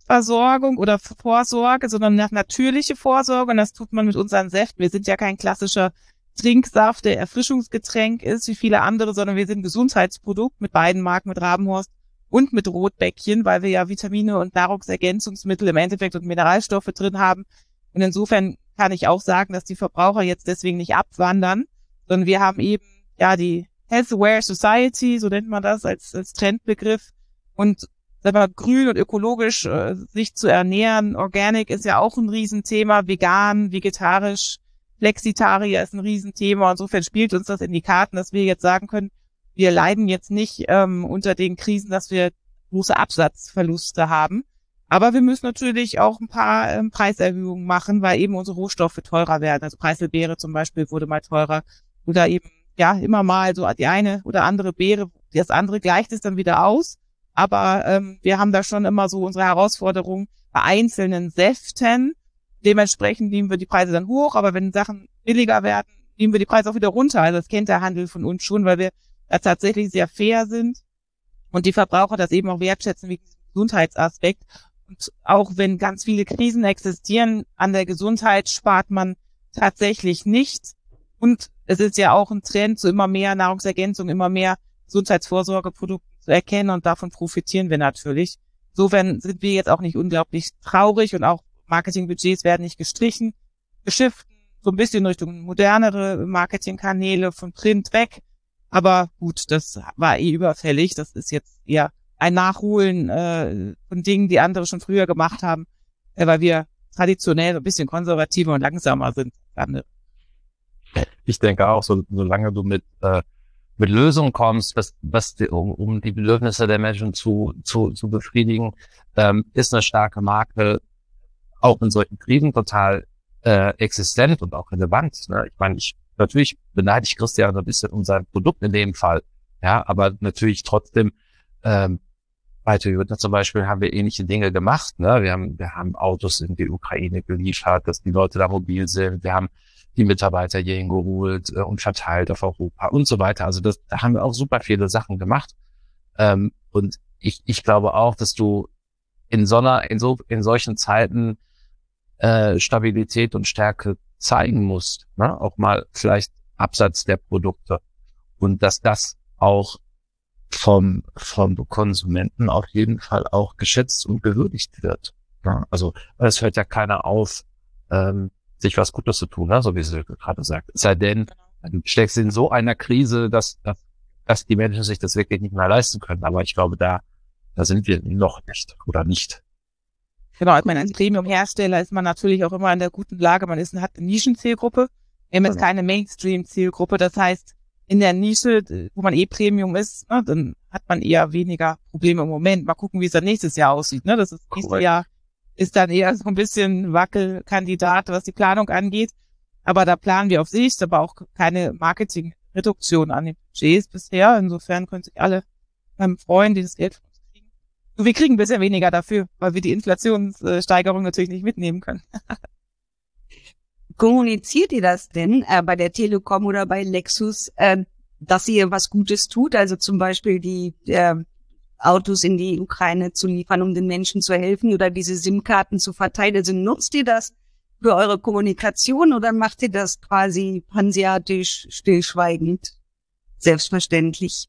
Versorgung oder Vorsorge, sondern nach natürliche Vorsorge. Und das tut man mit unseren Säften. Wir sind ja kein klassischer Trinksaft, der Erfrischungsgetränk ist, wie viele andere, sondern wir sind ein Gesundheitsprodukt mit beiden Marken, mit Rabenhorst und mit Rotbäckchen, weil wir ja Vitamine und Nahrungsergänzungsmittel im Endeffekt und Mineralstoffe drin haben. Und insofern kann ich auch sagen, dass die Verbraucher jetzt deswegen nicht abwandern, sondern wir haben eben ja die Health Aware Society, so nennt man das als, als Trendbegriff. Und sagen wir, grün und ökologisch äh, sich zu ernähren, Organic ist ja auch ein Riesenthema, vegan, vegetarisch, Flexitarier ist ein Riesenthema. Insofern spielt uns das in die Karten, dass wir jetzt sagen können, wir leiden jetzt nicht ähm, unter den Krisen, dass wir große Absatzverluste haben. Aber wir müssen natürlich auch ein paar ähm, Preiserhöhungen machen, weil eben unsere Rohstoffe teurer werden. Also Preiselbeere zum Beispiel wurde mal teurer oder eben ja immer mal so die eine oder andere Beere, das andere gleicht es dann wieder aus. Aber ähm, wir haben da schon immer so unsere Herausforderung bei einzelnen Säften. Dementsprechend nehmen wir die Preise dann hoch, aber wenn Sachen billiger werden, nehmen wir die Preise auch wieder runter. Also das kennt der Handel von uns schon, weil wir da tatsächlich sehr fair sind und die Verbraucher das eben auch wertschätzen wegen diesem Gesundheitsaspekt. Und auch wenn ganz viele Krisen existieren, an der Gesundheit spart man tatsächlich nicht. Und es ist ja auch ein Trend, so immer mehr Nahrungsergänzung, immer mehr Gesundheitsvorsorgeprodukte zu erkennen und davon profitieren wir natürlich. Insofern sind wir jetzt auch nicht unglaublich traurig und auch Marketingbudgets werden nicht gestrichen. Wir shiften so ein bisschen Richtung modernere Marketingkanäle von Print weg. Aber gut, das war eh überfällig. Das ist jetzt eher ein Nachholen äh, von Dingen, die andere schon früher gemacht haben, äh, weil wir traditionell ein bisschen konservativer und langsamer sind. Ich denke auch, so, solange du mit äh, mit Lösungen kommst, was, was die, um, um die Bedürfnisse der Menschen zu zu, zu befriedigen, ähm, ist eine starke Marke auch in solchen Krisen total äh, existent und auch relevant. Ne? Ich meine, ich natürlich beneide ich Christian ein bisschen um sein Produkt in dem Fall, ja, aber natürlich trotzdem ähm, bei Toyota zum Beispiel haben wir ähnliche Dinge gemacht. Ne? Wir haben wir haben Autos in die Ukraine geliefert, dass die Leute da mobil sind. Wir haben die Mitarbeiter hierhin geholt äh, und verteilt auf Europa und so weiter. Also das, da haben wir auch super viele Sachen gemacht. Ähm, und ich ich glaube auch, dass du in so einer, in so in solchen Zeiten äh, Stabilität und Stärke zeigen musst, ne? Auch mal vielleicht Absatz der Produkte und dass das auch vom vom Konsumenten auf jeden Fall auch geschätzt und gewürdigt wird. Ne? Also es hört ja keiner auf, ähm, sich was Gutes zu tun, ne? So wie sie gerade sagt. Es sei denn, du steckst in so einer Krise, dass, dass dass die Menschen sich das wirklich nicht mehr leisten können. Aber ich glaube, da da sind wir noch nicht oder nicht. Genau, ich meine, als Premium-Hersteller ist man natürlich auch immer in der guten Lage. Man ist, hat eine Nischenzielgruppe. Wir haben jetzt keine Mainstream-Zielgruppe. Das heißt, in der Nische, wo man eh Premium ist, ne, dann hat man eher weniger Probleme im Moment. Mal gucken, wie es dann nächstes Jahr aussieht. Ne? Das ist, nächstes Jahr ist dann eher so ein bisschen Wackelkandidat, was die Planung angeht. Aber da planen wir auf Sicht, aber auch keine Marketing-Reduktion an den Budgets bisher. Insofern können sich alle ähm, freuen, die das Geld von uns kriegen. Und wir kriegen ein bisschen weniger dafür, weil wir die Inflationssteigerung natürlich nicht mitnehmen können. Kommuniziert ihr das denn äh, bei der Telekom oder bei Lexus, äh, dass ihr was Gutes tut? Also zum Beispiel die äh, Autos in die Ukraine zu liefern, um den Menschen zu helfen oder diese SIM-Karten zu verteilen. Also nutzt ihr das für eure Kommunikation oder macht ihr das quasi hanseatisch, stillschweigend, selbstverständlich?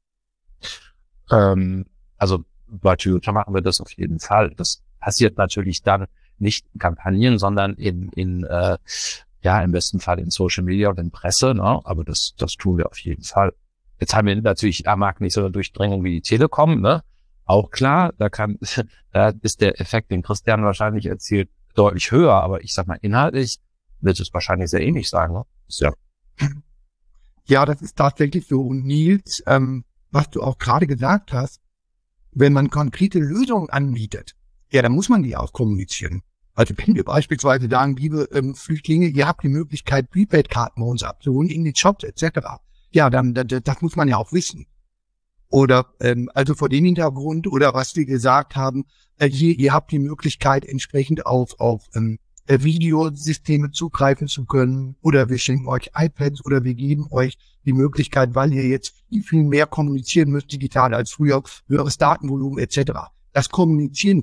Ähm, also bei Toyota machen wir das auf jeden Fall. Das passiert natürlich dann nicht in Kampagnen, sondern in, in äh, ja im besten Fall in Social Media und in Presse, ne? Aber das das tun wir auf jeden Fall. Jetzt haben wir natürlich am Markt nicht so eine Durchdringung wie die Telekom, ne? Auch klar, da kann da ist der Effekt, den Christian wahrscheinlich erzielt, deutlich höher, aber ich sag mal, inhaltlich wird es wahrscheinlich sehr ähnlich sein, ne? Ja. Ja, das ist tatsächlich so. Und Nils, ähm, was du auch gerade gesagt hast, wenn man konkrete Lösungen anbietet, ja, dann muss man die auch kommunizieren. Also wenn wir beispielsweise sagen, liebe ähm, Flüchtlinge, ihr habt die Möglichkeit, Prepaid-Karten bei uns abzuholen in den Shops et cetera. Ja, dann das, das muss man ja auch wissen. Oder ähm, also vor dem Hintergrund oder was wir gesagt haben, äh, hier, ihr habt die Möglichkeit, entsprechend auf auf ähm, Videosysteme zugreifen zu können. Oder wir schenken euch iPads oder wir geben euch die Möglichkeit, weil ihr jetzt viel, viel mehr kommunizieren müsst digital als früher, höheres Datenvolumen et cetera. Das kommunizieren wir natürlich.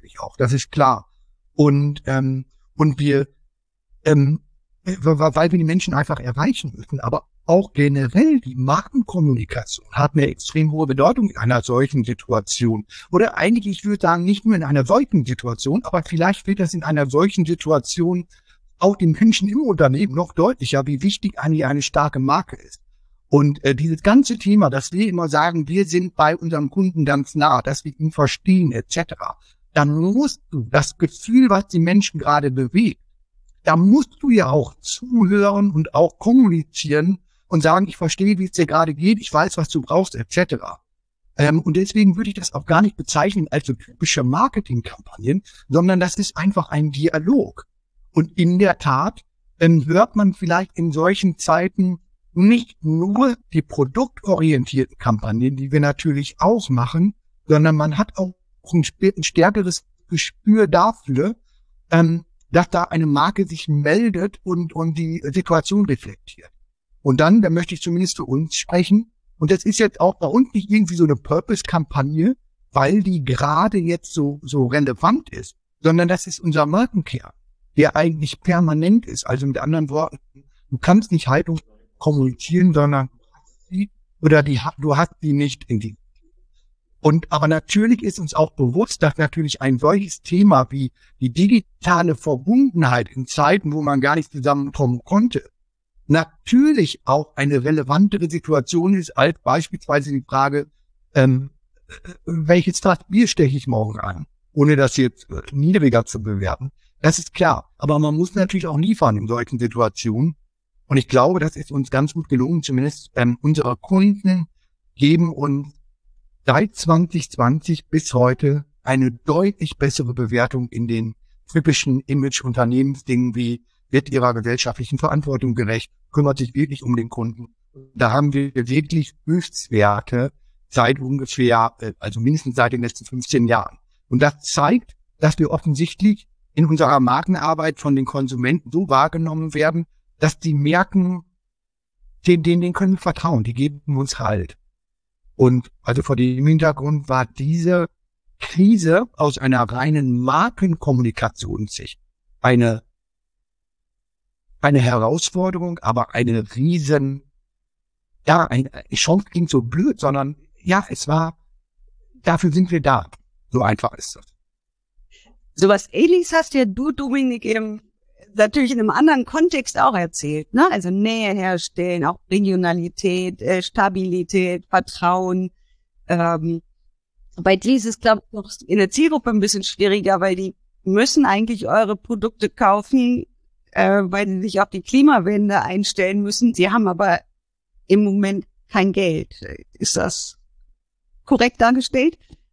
natürlich auch, das ist klar. Und, ähm, und wir, ähm, weil wir die Menschen einfach erreichen müssen, aber auch generell die Markenkommunikation hat eine extrem hohe Bedeutung in einer solchen Situation. Oder eigentlich, ich würde sagen, nicht nur in einer solchen Situation, aber vielleicht wird das in einer solchen Situation auch den Menschen im Unternehmen noch deutlicher, wie wichtig eigentlich eine starke Marke ist. Und äh, dieses ganze Thema, dass wir immer sagen, wir sind bei unserem Kunden ganz nah, dass wir ihn verstehen et cetera, dann musst du das Gefühl, was die Menschen gerade bewegt, da musst du ja auch zuhören und auch kommunizieren und sagen, ich verstehe, wie es dir gerade geht, ich weiß, was du brauchst et cetera. Ähm, und deswegen würde ich das auch gar nicht bezeichnen als so typische Marketingkampagnen, sondern das ist einfach ein Dialog. Und in der Tat ähm, hört man vielleicht in solchen Zeiten nicht nur die produktorientierten Kampagnen, die wir natürlich auch machen, sondern man hat auch ein, ein stärkeres Gespür dafür, ähm, dass da eine Marke sich meldet und, und die Situation reflektiert. Und dann, da möchte ich zumindest für uns sprechen, und das ist jetzt auch bei uns nicht irgendwie so eine Purpose-Kampagne, weil die gerade jetzt so, so relevant ist, sondern das ist unser Markenkern, der eigentlich permanent ist. Also mit anderen Worten, du kannst nicht Haltung kommunizieren, sondern die, oder die, du hast die nicht in die. Und aber natürlich ist uns auch bewusst, dass natürlich ein solches Thema wie die digitale Verbundenheit in Zeiten, wo man gar nicht zusammenkommen konnte, natürlich auch eine relevantere Situation ist als beispielsweise die Frage, ähm, welches Glas Bier steche ich morgen an, ohne das jetzt äh, niedriger zu bewerten. Das ist klar. Aber man muss natürlich auch liefern in solchen Situationen. Und ich glaube, das ist uns ganz gut gelungen. Zumindest ähm, unsere Kunden geben uns seit zwanzig zwanzig bis heute eine deutlich bessere Bewertung in den typischen Image-Unternehmensdingen wie wird ihrer gesellschaftlichen Verantwortung gerecht, kümmert sich wirklich um den Kunden. Da haben wir wirklich Höchstwerte seit ungefähr, also mindestens seit den letzten fünfzehn Jahren. Und das zeigt, dass wir offensichtlich in unserer Markenarbeit von den Konsumenten so wahrgenommen werden, dass die merken, denen, denen können wir vertrauen, die geben uns Halt. Und also vor dem Hintergrund war diese Krise aus einer reinen Markenkommunikationssicht eine eine Herausforderung, aber eine riesen, ja, eine Chance klingt so blöd, sondern ja, es war, dafür sind wir da. So einfach ist das. Sowas Ähnliches hast ja du, Dominik, eben natürlich in einem anderen Kontext auch erzählt, ne? Also Nähe herstellen, auch Regionalität, äh, Stabilität, Vertrauen. Ähm, bei dir ist es, glaube ich, noch in der Zielgruppe ein bisschen schwieriger, weil die müssen eigentlich eure Produkte kaufen, äh, weil sie sich auf die Klimawende einstellen müssen. Sie haben aber im Moment kein Geld. Ist das korrekt dargestellt?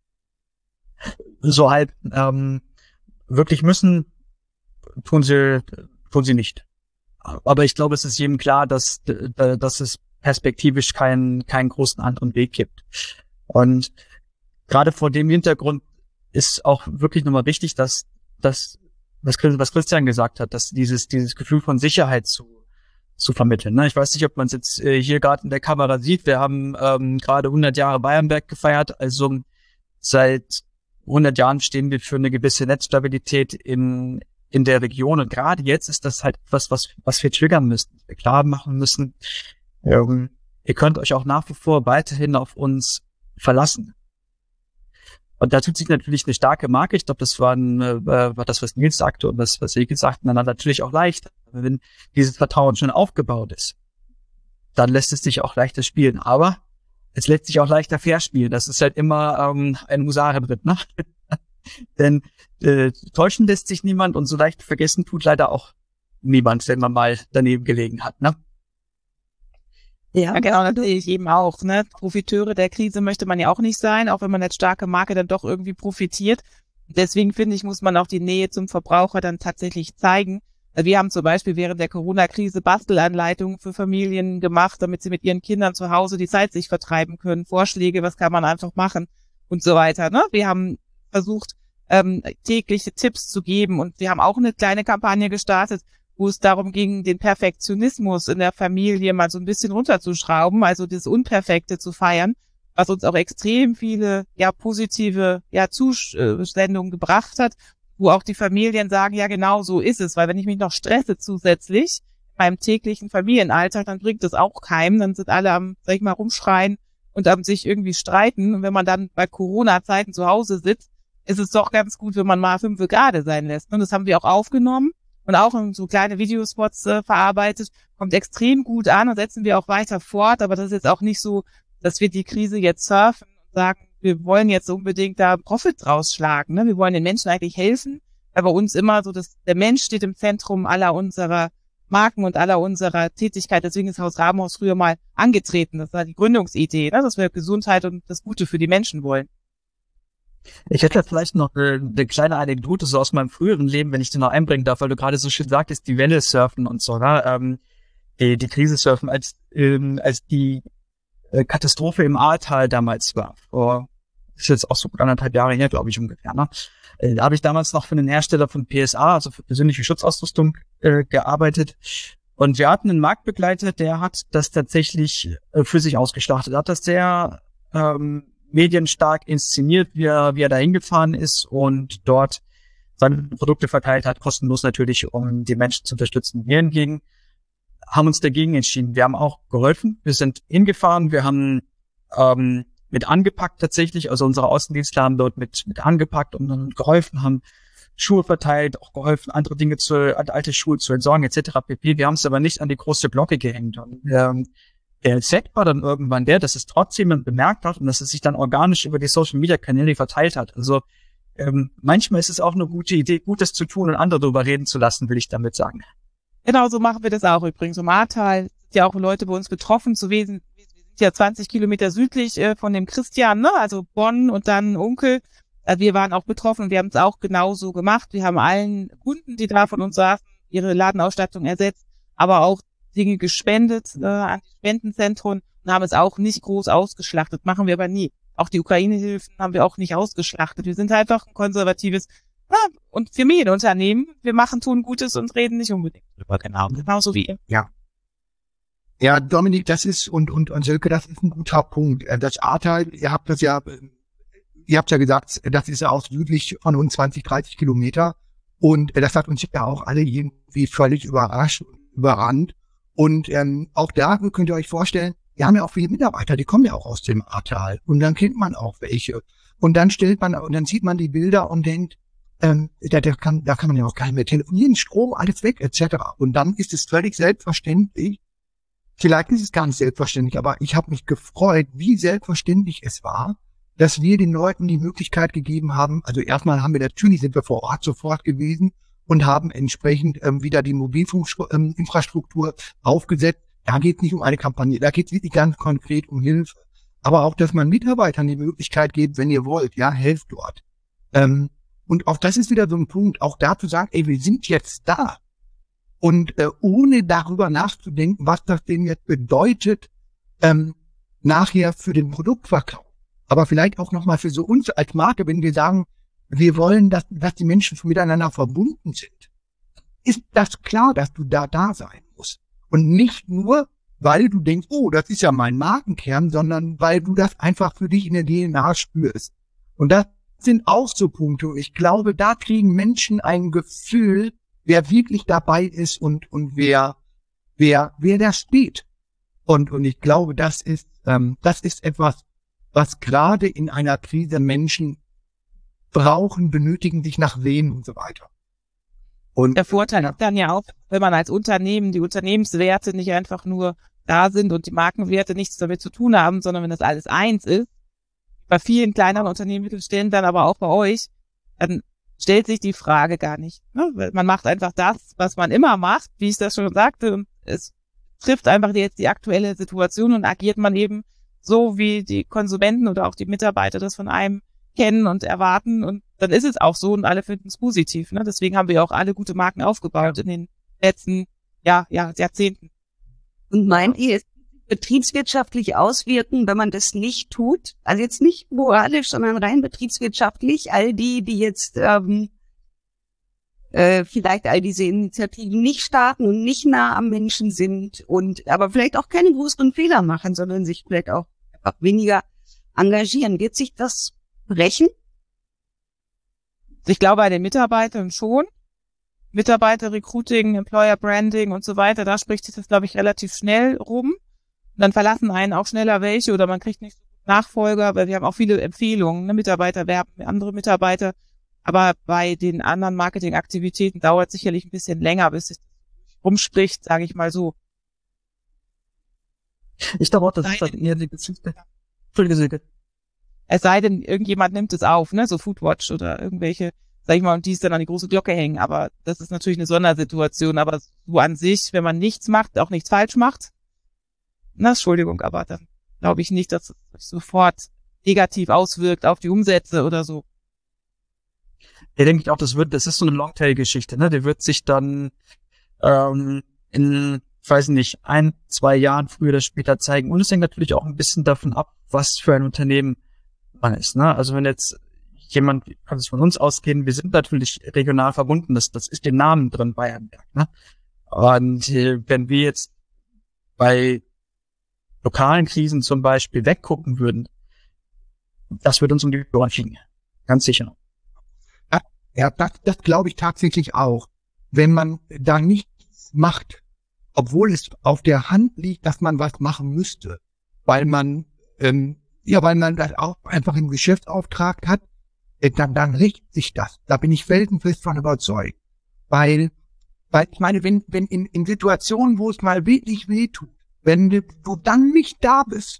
So halb, ähm, wirklich müssen, tun sie, tun sie nicht. Aber ich glaube, es ist jedem klar, dass, dass es perspektivisch keinen, keinen großen anderen Weg gibt. Und gerade vor dem Hintergrund ist auch wirklich nochmal wichtig, dass, dass, was, was Christian gesagt hat, dass dieses, dieses Gefühl von Sicherheit zu, zu vermitteln. Ich weiß nicht, ob man es jetzt hier gerade in der Kamera sieht. Wir haben ähm, gerade hundert Jahre Bayernwerk gefeiert. Also seit hundert Jahren stehen wir für eine gewisse Netzstabilität in, in der Region. Und gerade jetzt ist das halt etwas, was, was wir triggern müssen, was wir klar machen müssen. Ähm, ihr könnt euch auch nach wie vor weiterhin auf uns verlassen. Und da tut sich natürlich eine starke Marke. Ich glaube, das war, ein, äh, war das, was Nils sagte und was, was Egil sagten, dann natürlich auch leicht. Wenn dieses Vertrauen schon aufgebaut ist, dann lässt es sich auch leichter spielen. Aber es lässt sich auch leichter verspielen. Das ist halt immer ähm, ein Husare drin, ne? Denn äh, täuschen lässt sich niemand und so leicht vergessen tut leider auch niemand, wenn man mal daneben gelegen hat, ne? Ja, genau, natürlich eben auch, ne? Profiteure der Krise möchte man ja auch nicht sein, auch wenn man als starke Marke dann doch irgendwie profitiert. Deswegen finde ich, muss man auch die Nähe zum Verbraucher dann tatsächlich zeigen. Wir haben zum Beispiel während der Corona-Krise Bastelanleitungen für Familien gemacht, damit sie mit ihren Kindern zu Hause die Zeit sich vertreiben können. Vorschläge, was kann man einfach machen und so weiter, ne? Wir haben versucht, ähm, tägliche Tipps zu geben und wir haben auch eine kleine Kampagne gestartet, wo es darum ging, den Perfektionismus in der Familie mal so ein bisschen runterzuschrauben, also das Unperfekte zu feiern was uns auch extrem viele ja positive ja Zuwendungen gebracht hat, wo auch die Familien sagen, ja genau so ist es, weil wenn ich mich noch stresse zusätzlich in meinem täglichen Familienalltag, dann bringt das auch keinem, dann sind alle am, sag ich mal, rumschreien und am sich irgendwie streiten. Und wenn man dann bei Corona-Zeiten zu Hause sitzt, ist es doch ganz gut, wenn man mal fünf gerade sein lässt. Und das haben wir auch aufgenommen und auch in so kleine Videospots äh, verarbeitet. Kommt extrem gut an und setzen wir auch weiter fort. Aber das ist jetzt auch nicht so, dass wir die Krise jetzt surfen und sagen, wir wollen jetzt unbedingt da Profit draus schlagen. Ne? Wir wollen den Menschen eigentlich helfen, weil bei uns immer so, dass der Mensch steht im Zentrum aller unserer Marken und aller unserer Tätigkeit. Deswegen ist Haus Rabenhaus früher mal angetreten. Das war die Gründungsidee, ne? Dass wir Gesundheit und das Gute für die Menschen wollen. Ich hätte vielleicht noch eine, eine kleine Anekdote so aus meinem früheren Leben, wenn ich die noch einbringen darf, weil du gerade so schön sagtest, die Welle surfen und so, ne? Ähm, die, die Krise surfen, als, ähm, als die äh, Katastrophe im Ahrtal damals war. Vor, ist jetzt auch so gut anderthalb Jahre her, glaube ich, ungefähr, ne? Äh, da habe ich damals noch für einen Hersteller von P S A, also für persönliche Schutzausrüstung, äh, gearbeitet. Und wir hatten einen Marktbegleiter, der hat das tatsächlich äh, für sich ausgeschlachtet. Er hat das sehr ähm, medienstark inszeniert, wie er, wie er da hingefahren ist und dort seine Produkte verteilt hat, kostenlos natürlich, um die Menschen zu unterstützen. Wir hingegen haben uns dagegen entschieden. Wir haben auch geholfen. Wir sind hingefahren. Wir haben ähm, mit angepackt tatsächlich. Also unsere Außendienstler haben dort mit mit angepackt und dann geholfen, haben Schuhe verteilt, auch geholfen, andere Dinge zu, alte Schuhe zu entsorgen et cetera pp. Wir haben es aber nicht an die große Glocke gehängt. Und, ähm, der Effekt war dann irgendwann der, dass es trotzdem jemand bemerkt hat und dass es sich dann organisch über die Social-Media-Kanäle verteilt hat. Also ähm, manchmal ist es auch eine gute Idee, Gutes zu tun und andere darüber reden zu lassen, will ich damit sagen. Genau, so machen wir das auch übrigens. Im Ahrtal sind ja auch Leute bei uns betroffen zu Wesen. Wir sind ja zwanzig Kilometer südlich äh, von dem Christian, ne? Also Bonn und dann Onkel. Also wir waren auch betroffen und wir haben es auch genauso gemacht. Wir haben allen Kunden, die da von uns saßen, ihre Ladenausstattung ersetzt, aber auch Dinge gespendet äh, an die Spendenzentren und haben es auch nicht groß ausgeschlachtet. Machen wir aber nie. Auch die Ukraine-Hilfen haben wir auch nicht ausgeschlachtet. Wir sind einfach ein konservatives ja, und Familienunternehmen. Wir machen, tun Gutes und reden nicht unbedingt drüber. Genau, genauso wie ihr. Ja. Ja, Dominik, das ist, und, und, und Silke, das ist ein guter Punkt. Das Ahrtal, ihr habt das ja, ihr habt ja gesagt, das ist ja auch südlich von uns zwanzig, dreißig Kilometer. Und das hat uns ja auch alle irgendwie völlig überrascht und überrannt. Und ähm, auch da könnt ihr euch vorstellen, wir haben ja auch viele Mitarbeiter, die kommen ja auch aus dem Ahrtal. Und dann kennt man auch welche. Und dann stellt man, und dann sieht man die Bilder und denkt, ähm, da, da, kann, da kann man ja auch gar nicht mehr telefonieren, Strom, alles weg, et cetera. Und dann ist es völlig selbstverständlich, vielleicht ist es gar nicht selbstverständlich, aber ich habe mich gefreut, wie selbstverständlich es war, dass wir den Leuten die Möglichkeit gegeben haben. Also erstmal haben wir natürlich, sind wir vor Ort sofort gewesen und haben entsprechend ähm, wieder die Mobilfunkinfrastruktur ähm, aufgesetzt. Da geht es nicht um eine Kampagne, da geht es wirklich ganz konkret um Hilfe. Aber auch, dass man Mitarbeitern die Möglichkeit gibt, wenn ihr wollt, ja, helft dort. Ähm, und auch das ist wieder so ein Punkt, auch da zu sagen, ey, wir sind jetzt da. Und äh, ohne darüber nachzudenken, was das denn jetzt bedeutet, ähm, nachher für den Produktverkauf. Aber vielleicht auch nochmal für so uns als Marke, wenn wir sagen, wir wollen, dass, dass die Menschen miteinander verbunden sind. Ist das klar, dass du da da sein musst? Und nicht nur, weil du denkst, oh, das ist ja mein Markenkern, sondern weil du das einfach für dich in der D N A spürst. Und das sind auch so Punkte. Ich glaube, da kriegen Menschen ein Gefühl, wer wirklich dabei ist und, und wer, wer, wer da steht. Und, und ich glaube, das ist, ähm, das ist etwas, was gerade in einer Krise Menschen brauchen, benötigen, sich nach sehen und so weiter. Und der Vorteil ist dann ja auch, wenn man als Unternehmen die Unternehmenswerte nicht einfach nur da sind und die Markenwerte nichts damit zu tun haben, sondern wenn das alles eins ist, bei vielen kleineren Unternehmen, Mittelständen, dann aber auch bei euch, dann stellt sich die Frage gar nicht. Ne? Man macht einfach das, was man immer macht, wie ich das schon sagte, und es trifft einfach jetzt die aktuelle Situation und agiert man eben so, wie die Konsumenten oder auch die Mitarbeiter das von einem kennen und erwarten, und dann ist es auch so und alle finden es positiv. Ne? Deswegen haben wir auch alle gute Marken aufgebaut in den letzten ja, ja, Jahrzehnten. Und meint ihr, es wird betriebswirtschaftlich auswirken, wenn man das nicht tut? Also jetzt nicht moralisch, sondern rein betriebswirtschaftlich. All die, die jetzt ähm, äh, vielleicht all diese Initiativen nicht starten und nicht nah am Menschen sind und aber vielleicht auch keine größeren Fehler machen, sondern sich vielleicht auch einfach weniger engagieren. Wird sich das brechen? Ich glaube, bei den Mitarbeitern schon. Mitarbeiter-Recruiting, Employer-Branding und so weiter, da spricht sich das, glaube ich, relativ schnell rum. Und dann verlassen einen auch schneller welche oder man kriegt nicht so gut Nachfolger, weil wir haben auch viele Empfehlungen, ne? Mitarbeiter werben andere Mitarbeiter. Aber bei den anderen Marketingaktivitäten dauert es sicherlich ein bisschen länger, bis es rumspricht, sage ich mal so. Ich glaube auch, das ist halt eher die Geschichte. Entschuldige, Silke. Es sei denn, irgendjemand nimmt es auf, ne, so Foodwatch oder irgendwelche, sag ich mal, und die ist dann an die große Glocke hängen. Aber das ist natürlich eine Sondersituation. Aber so an sich, wenn man nichts macht, auch nichts falsch macht, na, Entschuldigung, aber dann glaube ich nicht, dass es sich sofort negativ auswirkt auf die Umsätze oder so. Ja, denke ich auch, das wird, das ist so eine Longtail-Geschichte, ne? Der wird sich dann ähm, in, ich weiß nicht, ein, zwei Jahren früher oder später zeigen. Und es hängt natürlich auch ein bisschen davon ab, was für ein Unternehmen man ist, ne? Also wenn jetzt jemand, kann es von uns ausgehen, wir sind natürlich regional verbunden, das, das ist im Namen drin, Bayernwerk, ne? Und äh, wenn wir jetzt bei lokalen Krisen zum Beispiel weggucken würden, das würde uns um die Ohren fliegen. Ganz sicher. Ja, ja das, das glaube ich tatsächlich auch. Wenn man da nichts macht, obwohl es auf der Hand liegt, dass man was machen müsste, weil man, ähm, ja, weil man das auch einfach im Geschäftsauftrag hat, äh, dann, dann richtet sich das. Da bin ich felsenfest von überzeugt. Weil, weil ich meine, wenn, wenn in, in Situationen, wo es mal wirklich weh tut, wenn du, du dann nicht da bist,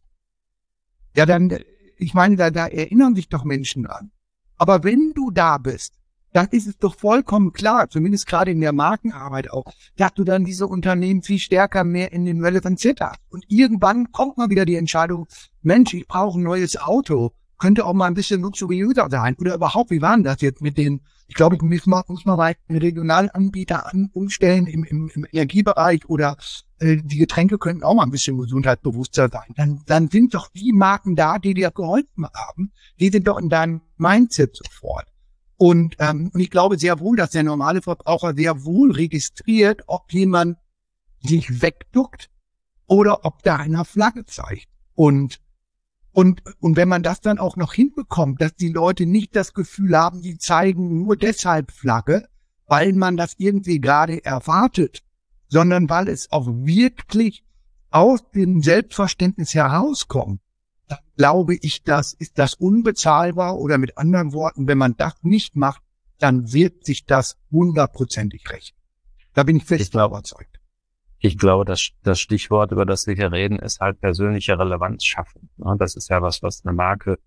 ja, dann, ich meine, da, da erinnern sich doch Menschen an. Aber wenn du da bist, dann ist es doch vollkommen klar, zumindest gerade in der Markenarbeit auch, dass du dann diese Unternehmen viel stärker mehr in den Relevant Set hast. Und irgendwann kommt mal wieder die Entscheidung, Mensch, ich brauche ein neues Auto, könnte auch mal ein bisschen luxuriöser sein. Oder überhaupt, wie war denn das jetzt mit den, ich glaube, ich muss mal, muss mal bei den Regionalanbieter an, umstellen im, im, im Energiebereich oder äh, die Getränke könnten auch mal ein bisschen gesundheitsbewusster sein. Dann, dann sind doch die Marken da, die dir geholfen haben, die sind doch in deinem Mindset sofort. Und, ähm, und ich glaube sehr wohl, dass der normale Verbraucher sehr wohl registriert, ob jemand sich wegduckt oder ob da einer Flagge zeigt. Und Und, und wenn man das dann auch noch hinbekommt, dass die Leute nicht das Gefühl haben, die zeigen nur deshalb Flagge, weil man das irgendwie gerade erwartet, sondern weil es auch wirklich aus dem Selbstverständnis herauskommt, dann glaube ich, das ist das unbezahlbar oder mit anderen Worten, wenn man das nicht macht, dann wird sich das hundertprozentig rächen. Da bin ich fest überzeugt. Ich glaube, das, das Stichwort, über das wir hier reden, ist halt persönliche Relevanz schaffen. Und das ist ja was, was eine Marke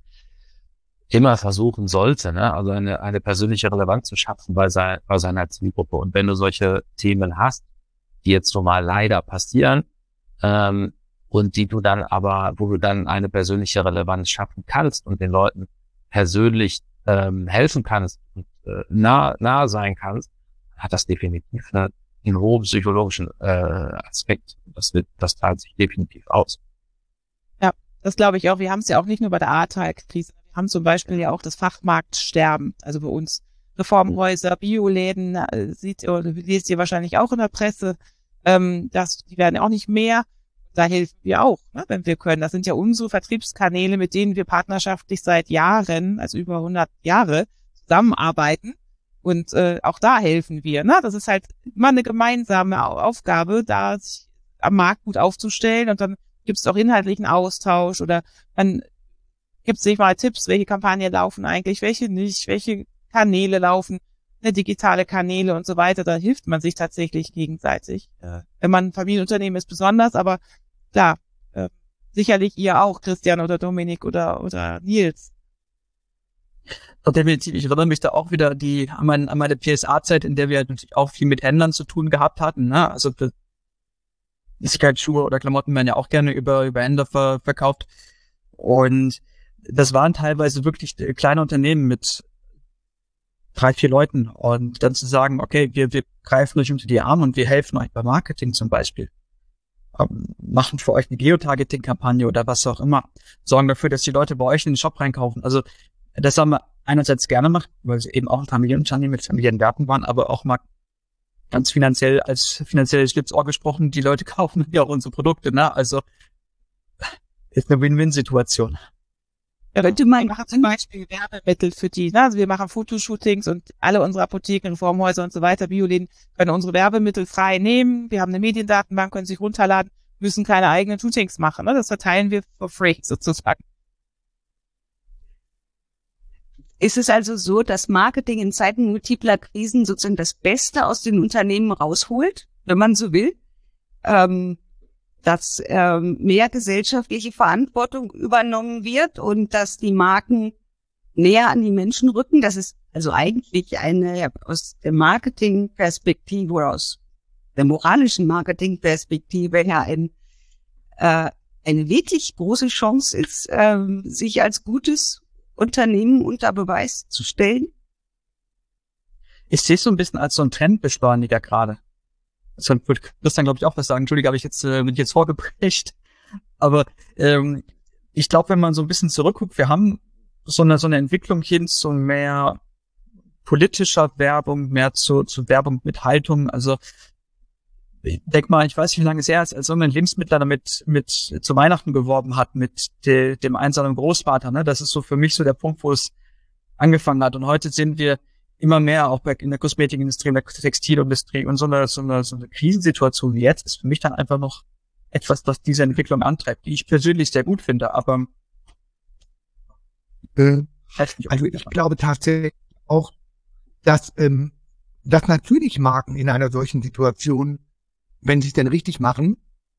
immer versuchen sollte, ne? Also eine, eine persönliche Relevanz zu schaffen bei, sein, bei seiner Zielgruppe. Und wenn du solche Themen hast, die jetzt nun mal leider passieren, ähm, und die du dann aber, wo du dann eine persönliche Relevanz schaffen kannst und den Leuten persönlich ähm, helfen kannst und äh, nah, nah sein kannst, hat das definitiv eine einen hohen psychologischen äh, Aspekt. Das wird, das zahlt sich definitiv aus. Ja, das glaube ich auch. Wir haben es ja auch nicht nur bei der Ahrtal-Krise. Wir haben zum Beispiel ja auch das Fachmarktsterben. Also bei uns Reformhäuser, Bioläden, äh, sieht ihr, oder lest ihr wahrscheinlich auch in der Presse. Ähm, das, die werden auch nicht mehr. Da helfen wir auch, ne, wenn wir können. Das sind ja unsere Vertriebskanäle, mit denen wir partnerschaftlich seit Jahren, also über hundert Jahre, zusammenarbeiten. Und äh, auch da helfen wir. Ne? Das ist halt immer eine gemeinsame Aufgabe, da sich am Markt gut aufzustellen. Und dann gibt es auch inhaltlichen Austausch oder dann gibt es sich mal Tipps, welche Kampagnen laufen eigentlich, welche nicht, welche Kanäle laufen, ne, digitale Kanäle und so weiter. Da hilft man sich tatsächlich gegenseitig. Äh, wenn man ein Familienunternehmen ist, besonders. Aber klar, äh, sicherlich ihr auch, Christian oder Dominik oder oder Nils. Definitiv. Ich erinnere mich da auch wieder die an, mein, an meine P S A-Zeit, in der wir natürlich auch viel mit Händlern zu tun gehabt hatten. Ne? Also Sicherheitsschuhe oder Klamotten werden ja auch gerne über über Händler ver, verkauft. Und das waren teilweise wirklich kleine Unternehmen mit drei, vier Leuten. Und dann zu sagen, okay, wir, wir greifen euch unter die Arme und wir helfen euch beim Marketing zum Beispiel. Ähm, machen für euch eine Geotargeting-Kampagne oder was auch immer. Sorgen dafür, dass die Leute bei euch in den Shop reinkaufen. Also das haben wir einerseits gerne gemacht, weil sie eben auch ein Familienunternehmen mit Familienwerten waren, aber auch mal ganz finanziell als finanzielles Schlipsohr gesprochen. Die Leute kaufen ja auch unsere Produkte, ne? Also ist eine Win-Win-Situation. Ja, könnte man wir machen zum Beispiel Werbemittel für die, ne? Also wir machen Fotoshootings und alle unsere Apotheken, Reformhäuser und so weiter, Bioläden können unsere Werbemittel frei nehmen. Wir haben eine Mediendatenbank, können sich runterladen, müssen keine eigenen Shootings machen. Ne? Das verteilen wir for free sozusagen. Ist es also so, dass Marketing in Zeiten multipler Krisen sozusagen das Beste aus den Unternehmen rausholt, wenn man so will? Ähm, dass ähm, mehr gesellschaftliche Verantwortung übernommen wird und dass die Marken näher an die Menschen rücken. Das ist also eigentlich eine aus der Marketingperspektive oder aus der moralischen Marketingperspektive her ein, äh, eine wirklich große Chance ist, ähm, sich als gutes Unternehmen unter Beweis zu stellen. Ich sehe es so ein bisschen als so ein Trendbeschleuniger gerade. Das wird Christian, glaube ich, auch was sagen. Entschuldige, habe ich jetzt, äh, bin ich jetzt vorgeprägt. Aber ähm, ich glaube, wenn man so ein bisschen zurückguckt, wir haben so eine so eine Entwicklung hin zu mehr politischer Werbung, mehr zu, zu Werbung mit Haltung. Also ich denk mal, ich weiß nicht, wie lange es her ist, als irgendein Lebensmittler damit mit zu Weihnachten geworben hat mit de, dem einsamen Großvater. Ne? Das ist so für mich so der Punkt, wo es angefangen hat. Und heute sind wir immer mehr auch bei, in der Kosmetikindustrie, in der Textilindustrie und so eine, so eine, so eine Krisensituation wie jetzt ist für mich dann einfach noch etwas, was diese Entwicklung antreibt, die ich persönlich sehr gut finde, aber äh, also ich glaube tatsächlich auch, dass, ähm, dass natürlich Marken in einer solchen Situation, wenn sie es denn richtig machen,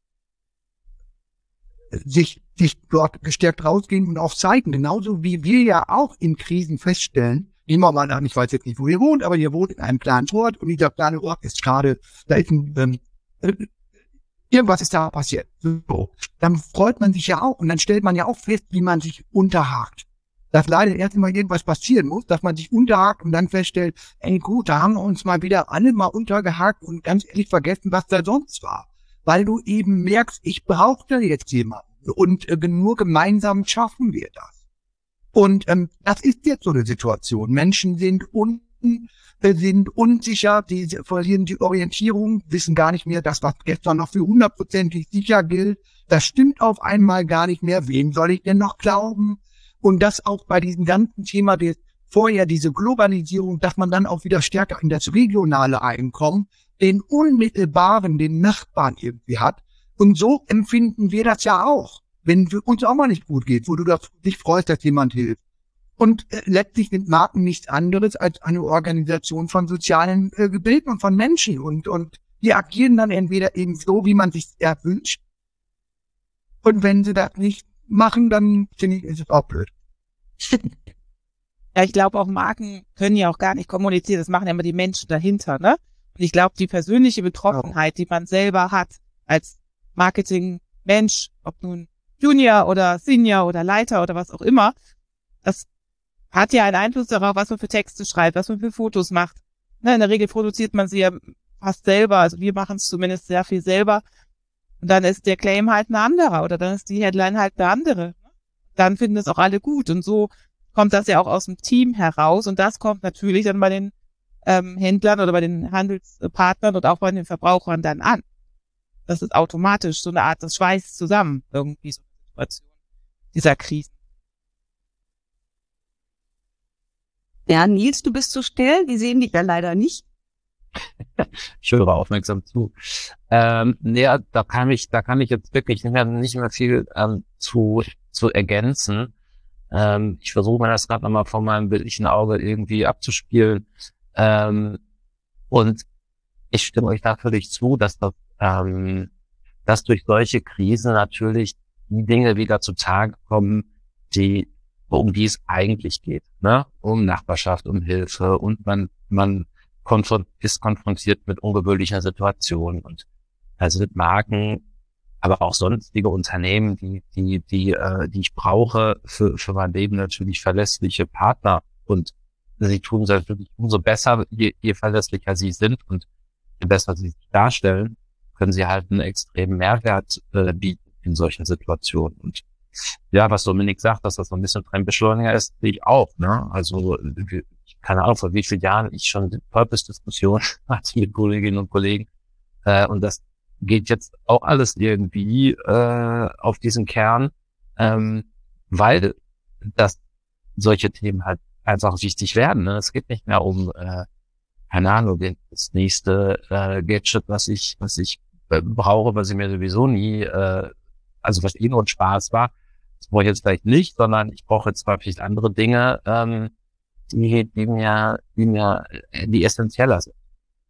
sich, sich dort gestärkt rausgehen und auch zeigen, genauso wie wir ja auch in Krisen feststellen. Nehmen wir mal an, ich weiß jetzt nicht, wo ihr wohnt, aber ihr wohnt in einem kleinen Ort und dieser kleine Ort ist gerade, da ist ein, ähm, irgendwas ist da passiert. So. Dann freut man sich ja auch und dann stellt man ja auch fest, wie man sich unterhakt. Dass leider erst mal irgendwas passieren muss, dass man sich unterhakt und dann feststellt, ey gut, da haben wir uns mal wieder alle mal untergehakt und ganz ehrlich vergessen, was da sonst war. Weil du eben merkst, ich brauche da jetzt jemanden und äh, nur gemeinsam schaffen wir das. Und ähm, das ist jetzt so eine Situation. Menschen sind unten, äh, sind unsicher, die verlieren die Orientierung, wissen gar nicht mehr, das, was gestern noch für hundertprozentig sicher gilt, das stimmt auf einmal gar nicht mehr. Wem soll ich denn noch glauben? Und das auch bei diesem ganzen Thema, der vorher diese Globalisierung, dass man dann auch wieder stärker in das regionale Einkommen, den unmittelbaren, den Nachbarn irgendwie hat. Und so empfinden wir das ja auch, wenn es uns auch mal nicht gut geht, wo du dich freust, dass jemand hilft. Und äh, letztlich sind Marken nichts anderes als eine Organisation von sozialen äh, Gebilden und von Menschen. Und, und die agieren dann entweder eben so, wie man sich erwünscht. Und wenn sie das nicht machen, dann finde ich, ist es auch blöd. Ja, ich glaube auch Marken können ja auch gar nicht kommunizieren, das machen ja immer die Menschen dahinter, ne? Und ich glaube, die persönliche Betroffenheit, die man selber hat als Marketing-Mensch, ob nun Junior oder Senior oder Leiter oder was auch immer, das hat ja einen Einfluss darauf, was man für Texte schreibt, was man für Fotos macht. Ne, in der Regel produziert man sie ja fast selber, also wir machen es zumindest sehr viel selber. Und dann ist der Claim halt ein anderer oder dann ist die Headline halt eine andere. Dann finden es auch alle gut und so kommt das ja auch aus dem Team heraus und das kommt natürlich dann bei den ähm, Händlern oder bei den Handelspartnern und auch bei den Verbrauchern dann an. Das ist automatisch so eine Art, das schweißt zusammen irgendwie so eine Situation dieser Krise. Ja, Nils, du bist so still, wir sehen dich ja leider nicht. Ich höre aufmerksam zu. Ähm, ja, da kann ich, da kann ich jetzt wirklich nicht mehr, nicht mehr viel ähm, zu zu ergänzen. Ähm, ich versuche mir das gerade nochmal vor meinem bildlichen Auge irgendwie abzuspielen. Ähm, und ich stimme euch da völlig zu, dass das, ähm, dass durch solche Krisen natürlich die Dinge wieder zutage kommen, die um die es eigentlich geht, ne? Um Nachbarschaft, um Hilfe und man man konfront- ist konfrontiert mit ungewöhnlicher Situationen und also mit Marken, aber auch sonstige Unternehmen, die die die äh, die ich brauche für für mein Leben natürlich verlässliche Partner und sie tun es natürlich umso besser, je, je verlässlicher sie sind und je besser sie sich darstellen, können sie halt einen extremen Mehrwert äh, bieten in solchen Situationen. Und ja, was Dominik sagt, dass das so ein bisschen Trendbeschleuniger ist, sehe ich auch, ne? Also, keine Ahnung, vor wie vielen Jahren ich schon die Purpose-Diskussion hatte mit Kolleginnen und Kollegen. Äh, und das geht jetzt auch alles irgendwie äh, auf diesen Kern, ähm, weil dass solche Themen halt einfach wichtig werden. Ne? Es geht nicht mehr um, äh, keine Ahnung, das nächste äh, Gadget, was ich, was ich äh, brauche, was ich mir sowieso nie, äh, also was eh nur ein Spaß war. Das brauche ich jetzt vielleicht nicht, sondern ich brauche jetzt vielleicht andere Dinge, ähm, die, die mir, die mir, die essentieller sind.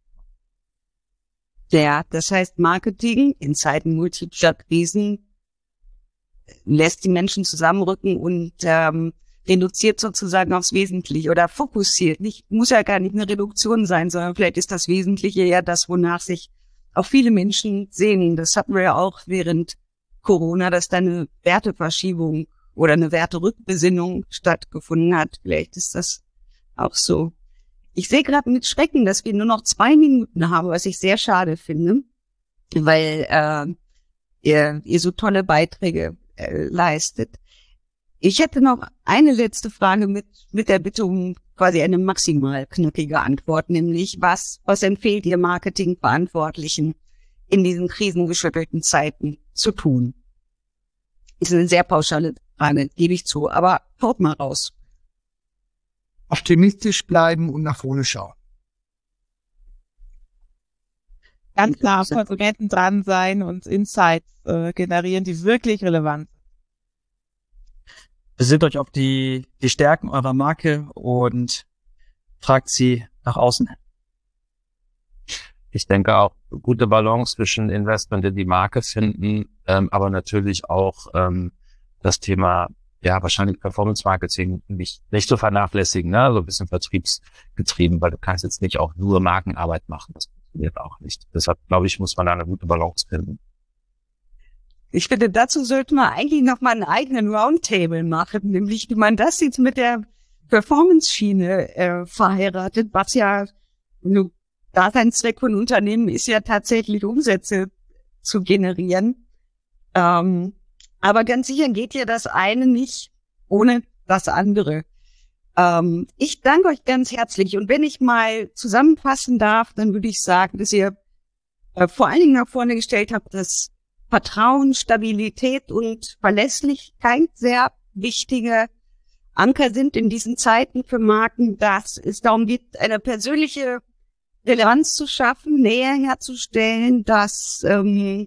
Ja, das heißt, Marketing in Zeiten multipler Krisen lässt die Menschen zusammenrücken und ähm, reduziert sozusagen aufs Wesentliche oder fokussiert. Nicht, muss ja gar nicht eine Reduktion sein, sondern vielleicht ist das Wesentliche ja das, wonach sich auch viele Menschen sehnen. Das hatten wir ja auch während Corona, dass da eine Werteverschiebung oder eine Werterückbesinnung stattgefunden hat. Vielleicht ist das auch so. Ich sehe gerade mit Schrecken, dass wir nur noch zwei Minuten haben, was ich sehr schade finde, weil äh, ihr, ihr so tolle Beiträge äh, leistet. Ich hätte noch eine letzte Frage mit mit der Bitte um quasi eine maximal knackige Antwort, nämlich was was empfiehlt ihr Marketingverantwortlichen in diesen krisengeschüttelten Zeiten zu tun? Ist eine sehr pauschale Frage, gebe ich zu, aber haut mal raus. Optimistisch bleiben und nach vorne schauen. Ganz klar, Konsumenten dran sein und Insights äh, generieren, die wirklich relevant sind. Besinnt euch auf die, die Stärken eurer Marke und fragt sie nach außen. Ich denke auch, gute Balance zwischen Investment in die Marke finden, ähm, aber natürlich auch ähm, das Thema, ja, wahrscheinlich Performance-Marketing nicht, nicht zu vernachlässigen, ne? So ein bisschen vertriebsgetrieben, weil du kannst jetzt nicht auch nur Markenarbeit machen. Das funktioniert auch nicht. Deshalb, glaube ich, muss man da eine gute Balance finden. Ich finde, dazu sollte man eigentlich noch mal einen eigenen Roundtable machen, nämlich wie man das jetzt mit der Performance-Schiene äh, verheiratet, was ja nur Daseinszweck von Unternehmen ist ja tatsächlich Umsätze zu generieren. Ähm, aber ganz sicher geht ja das eine nicht ohne das andere. Ähm, ich danke euch ganz herzlich. Und wenn ich mal zusammenfassen darf, dann würde ich sagen, dass ihr äh, vor allen Dingen nach vorne gestellt habt, dass Vertrauen, Stabilität und Verlässlichkeit sehr wichtige Anker sind in diesen Zeiten für Marken, dass es darum geht, eine persönliche Relevanz zu schaffen, Nähe herzustellen, dass, ähm,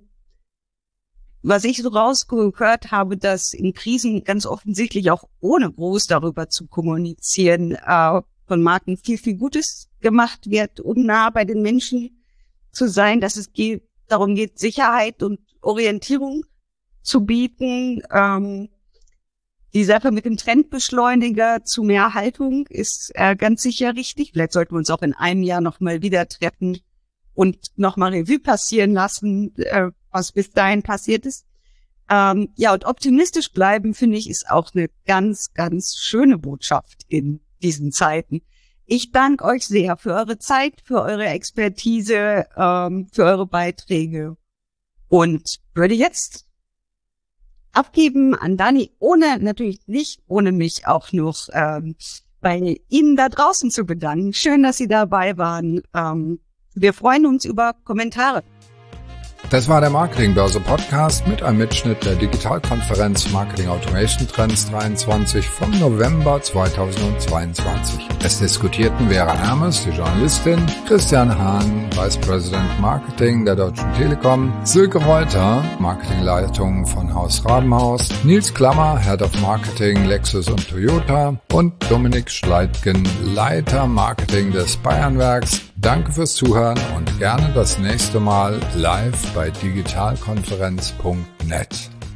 was ich so rausgehört habe, dass in Krisen ganz offensichtlich auch ohne groß darüber zu kommunizieren, äh, von Marken viel, viel Gutes gemacht wird, um nah bei den Menschen zu sein, dass es geht, darum geht, Sicherheit und Orientierung zu bieten. Ähm, die Sache mit dem Trendbeschleuniger zu mehr Haltung ist äh, ganz sicher richtig. Vielleicht sollten wir uns auch in einem Jahr nochmal wieder treffen und nochmal Revue passieren lassen, äh, was bis dahin passiert ist. Ähm, ja, und optimistisch bleiben, finde ich, ist auch eine ganz, ganz schöne Botschaft in diesen Zeiten. Ich danke euch sehr für eure Zeit, für eure Expertise, ähm, für eure Beiträge und würde jetzt abgeben an Dani, ohne, natürlich nicht ohne mich auch noch ähm, bei Ihnen da draußen zu bedanken. Schön, dass Sie dabei waren. Ähm, wir freuen uns über Kommentare. Das war der Marketingbörse Podcast mit einem Mitschnitt der Digitalkonferenz Marketing Automation Trends dreiundzwanzig vom November zweitausendzweiundzwanzig. Es diskutierten Vera Hermes, die Journalistin, Christian Hahn, Vice President Marketing der Deutschen Telekom, Silke Reuter, Marketingleitung von Haus Rabenhaus, Nils Klammer, Head of Marketing Lexus und Toyota und Dominik Schleitgen, Leiter Marketing des Bayernwerks. Danke fürs Zuhören und gerne das nächste Mal live bei digitalkonferenz punkt net.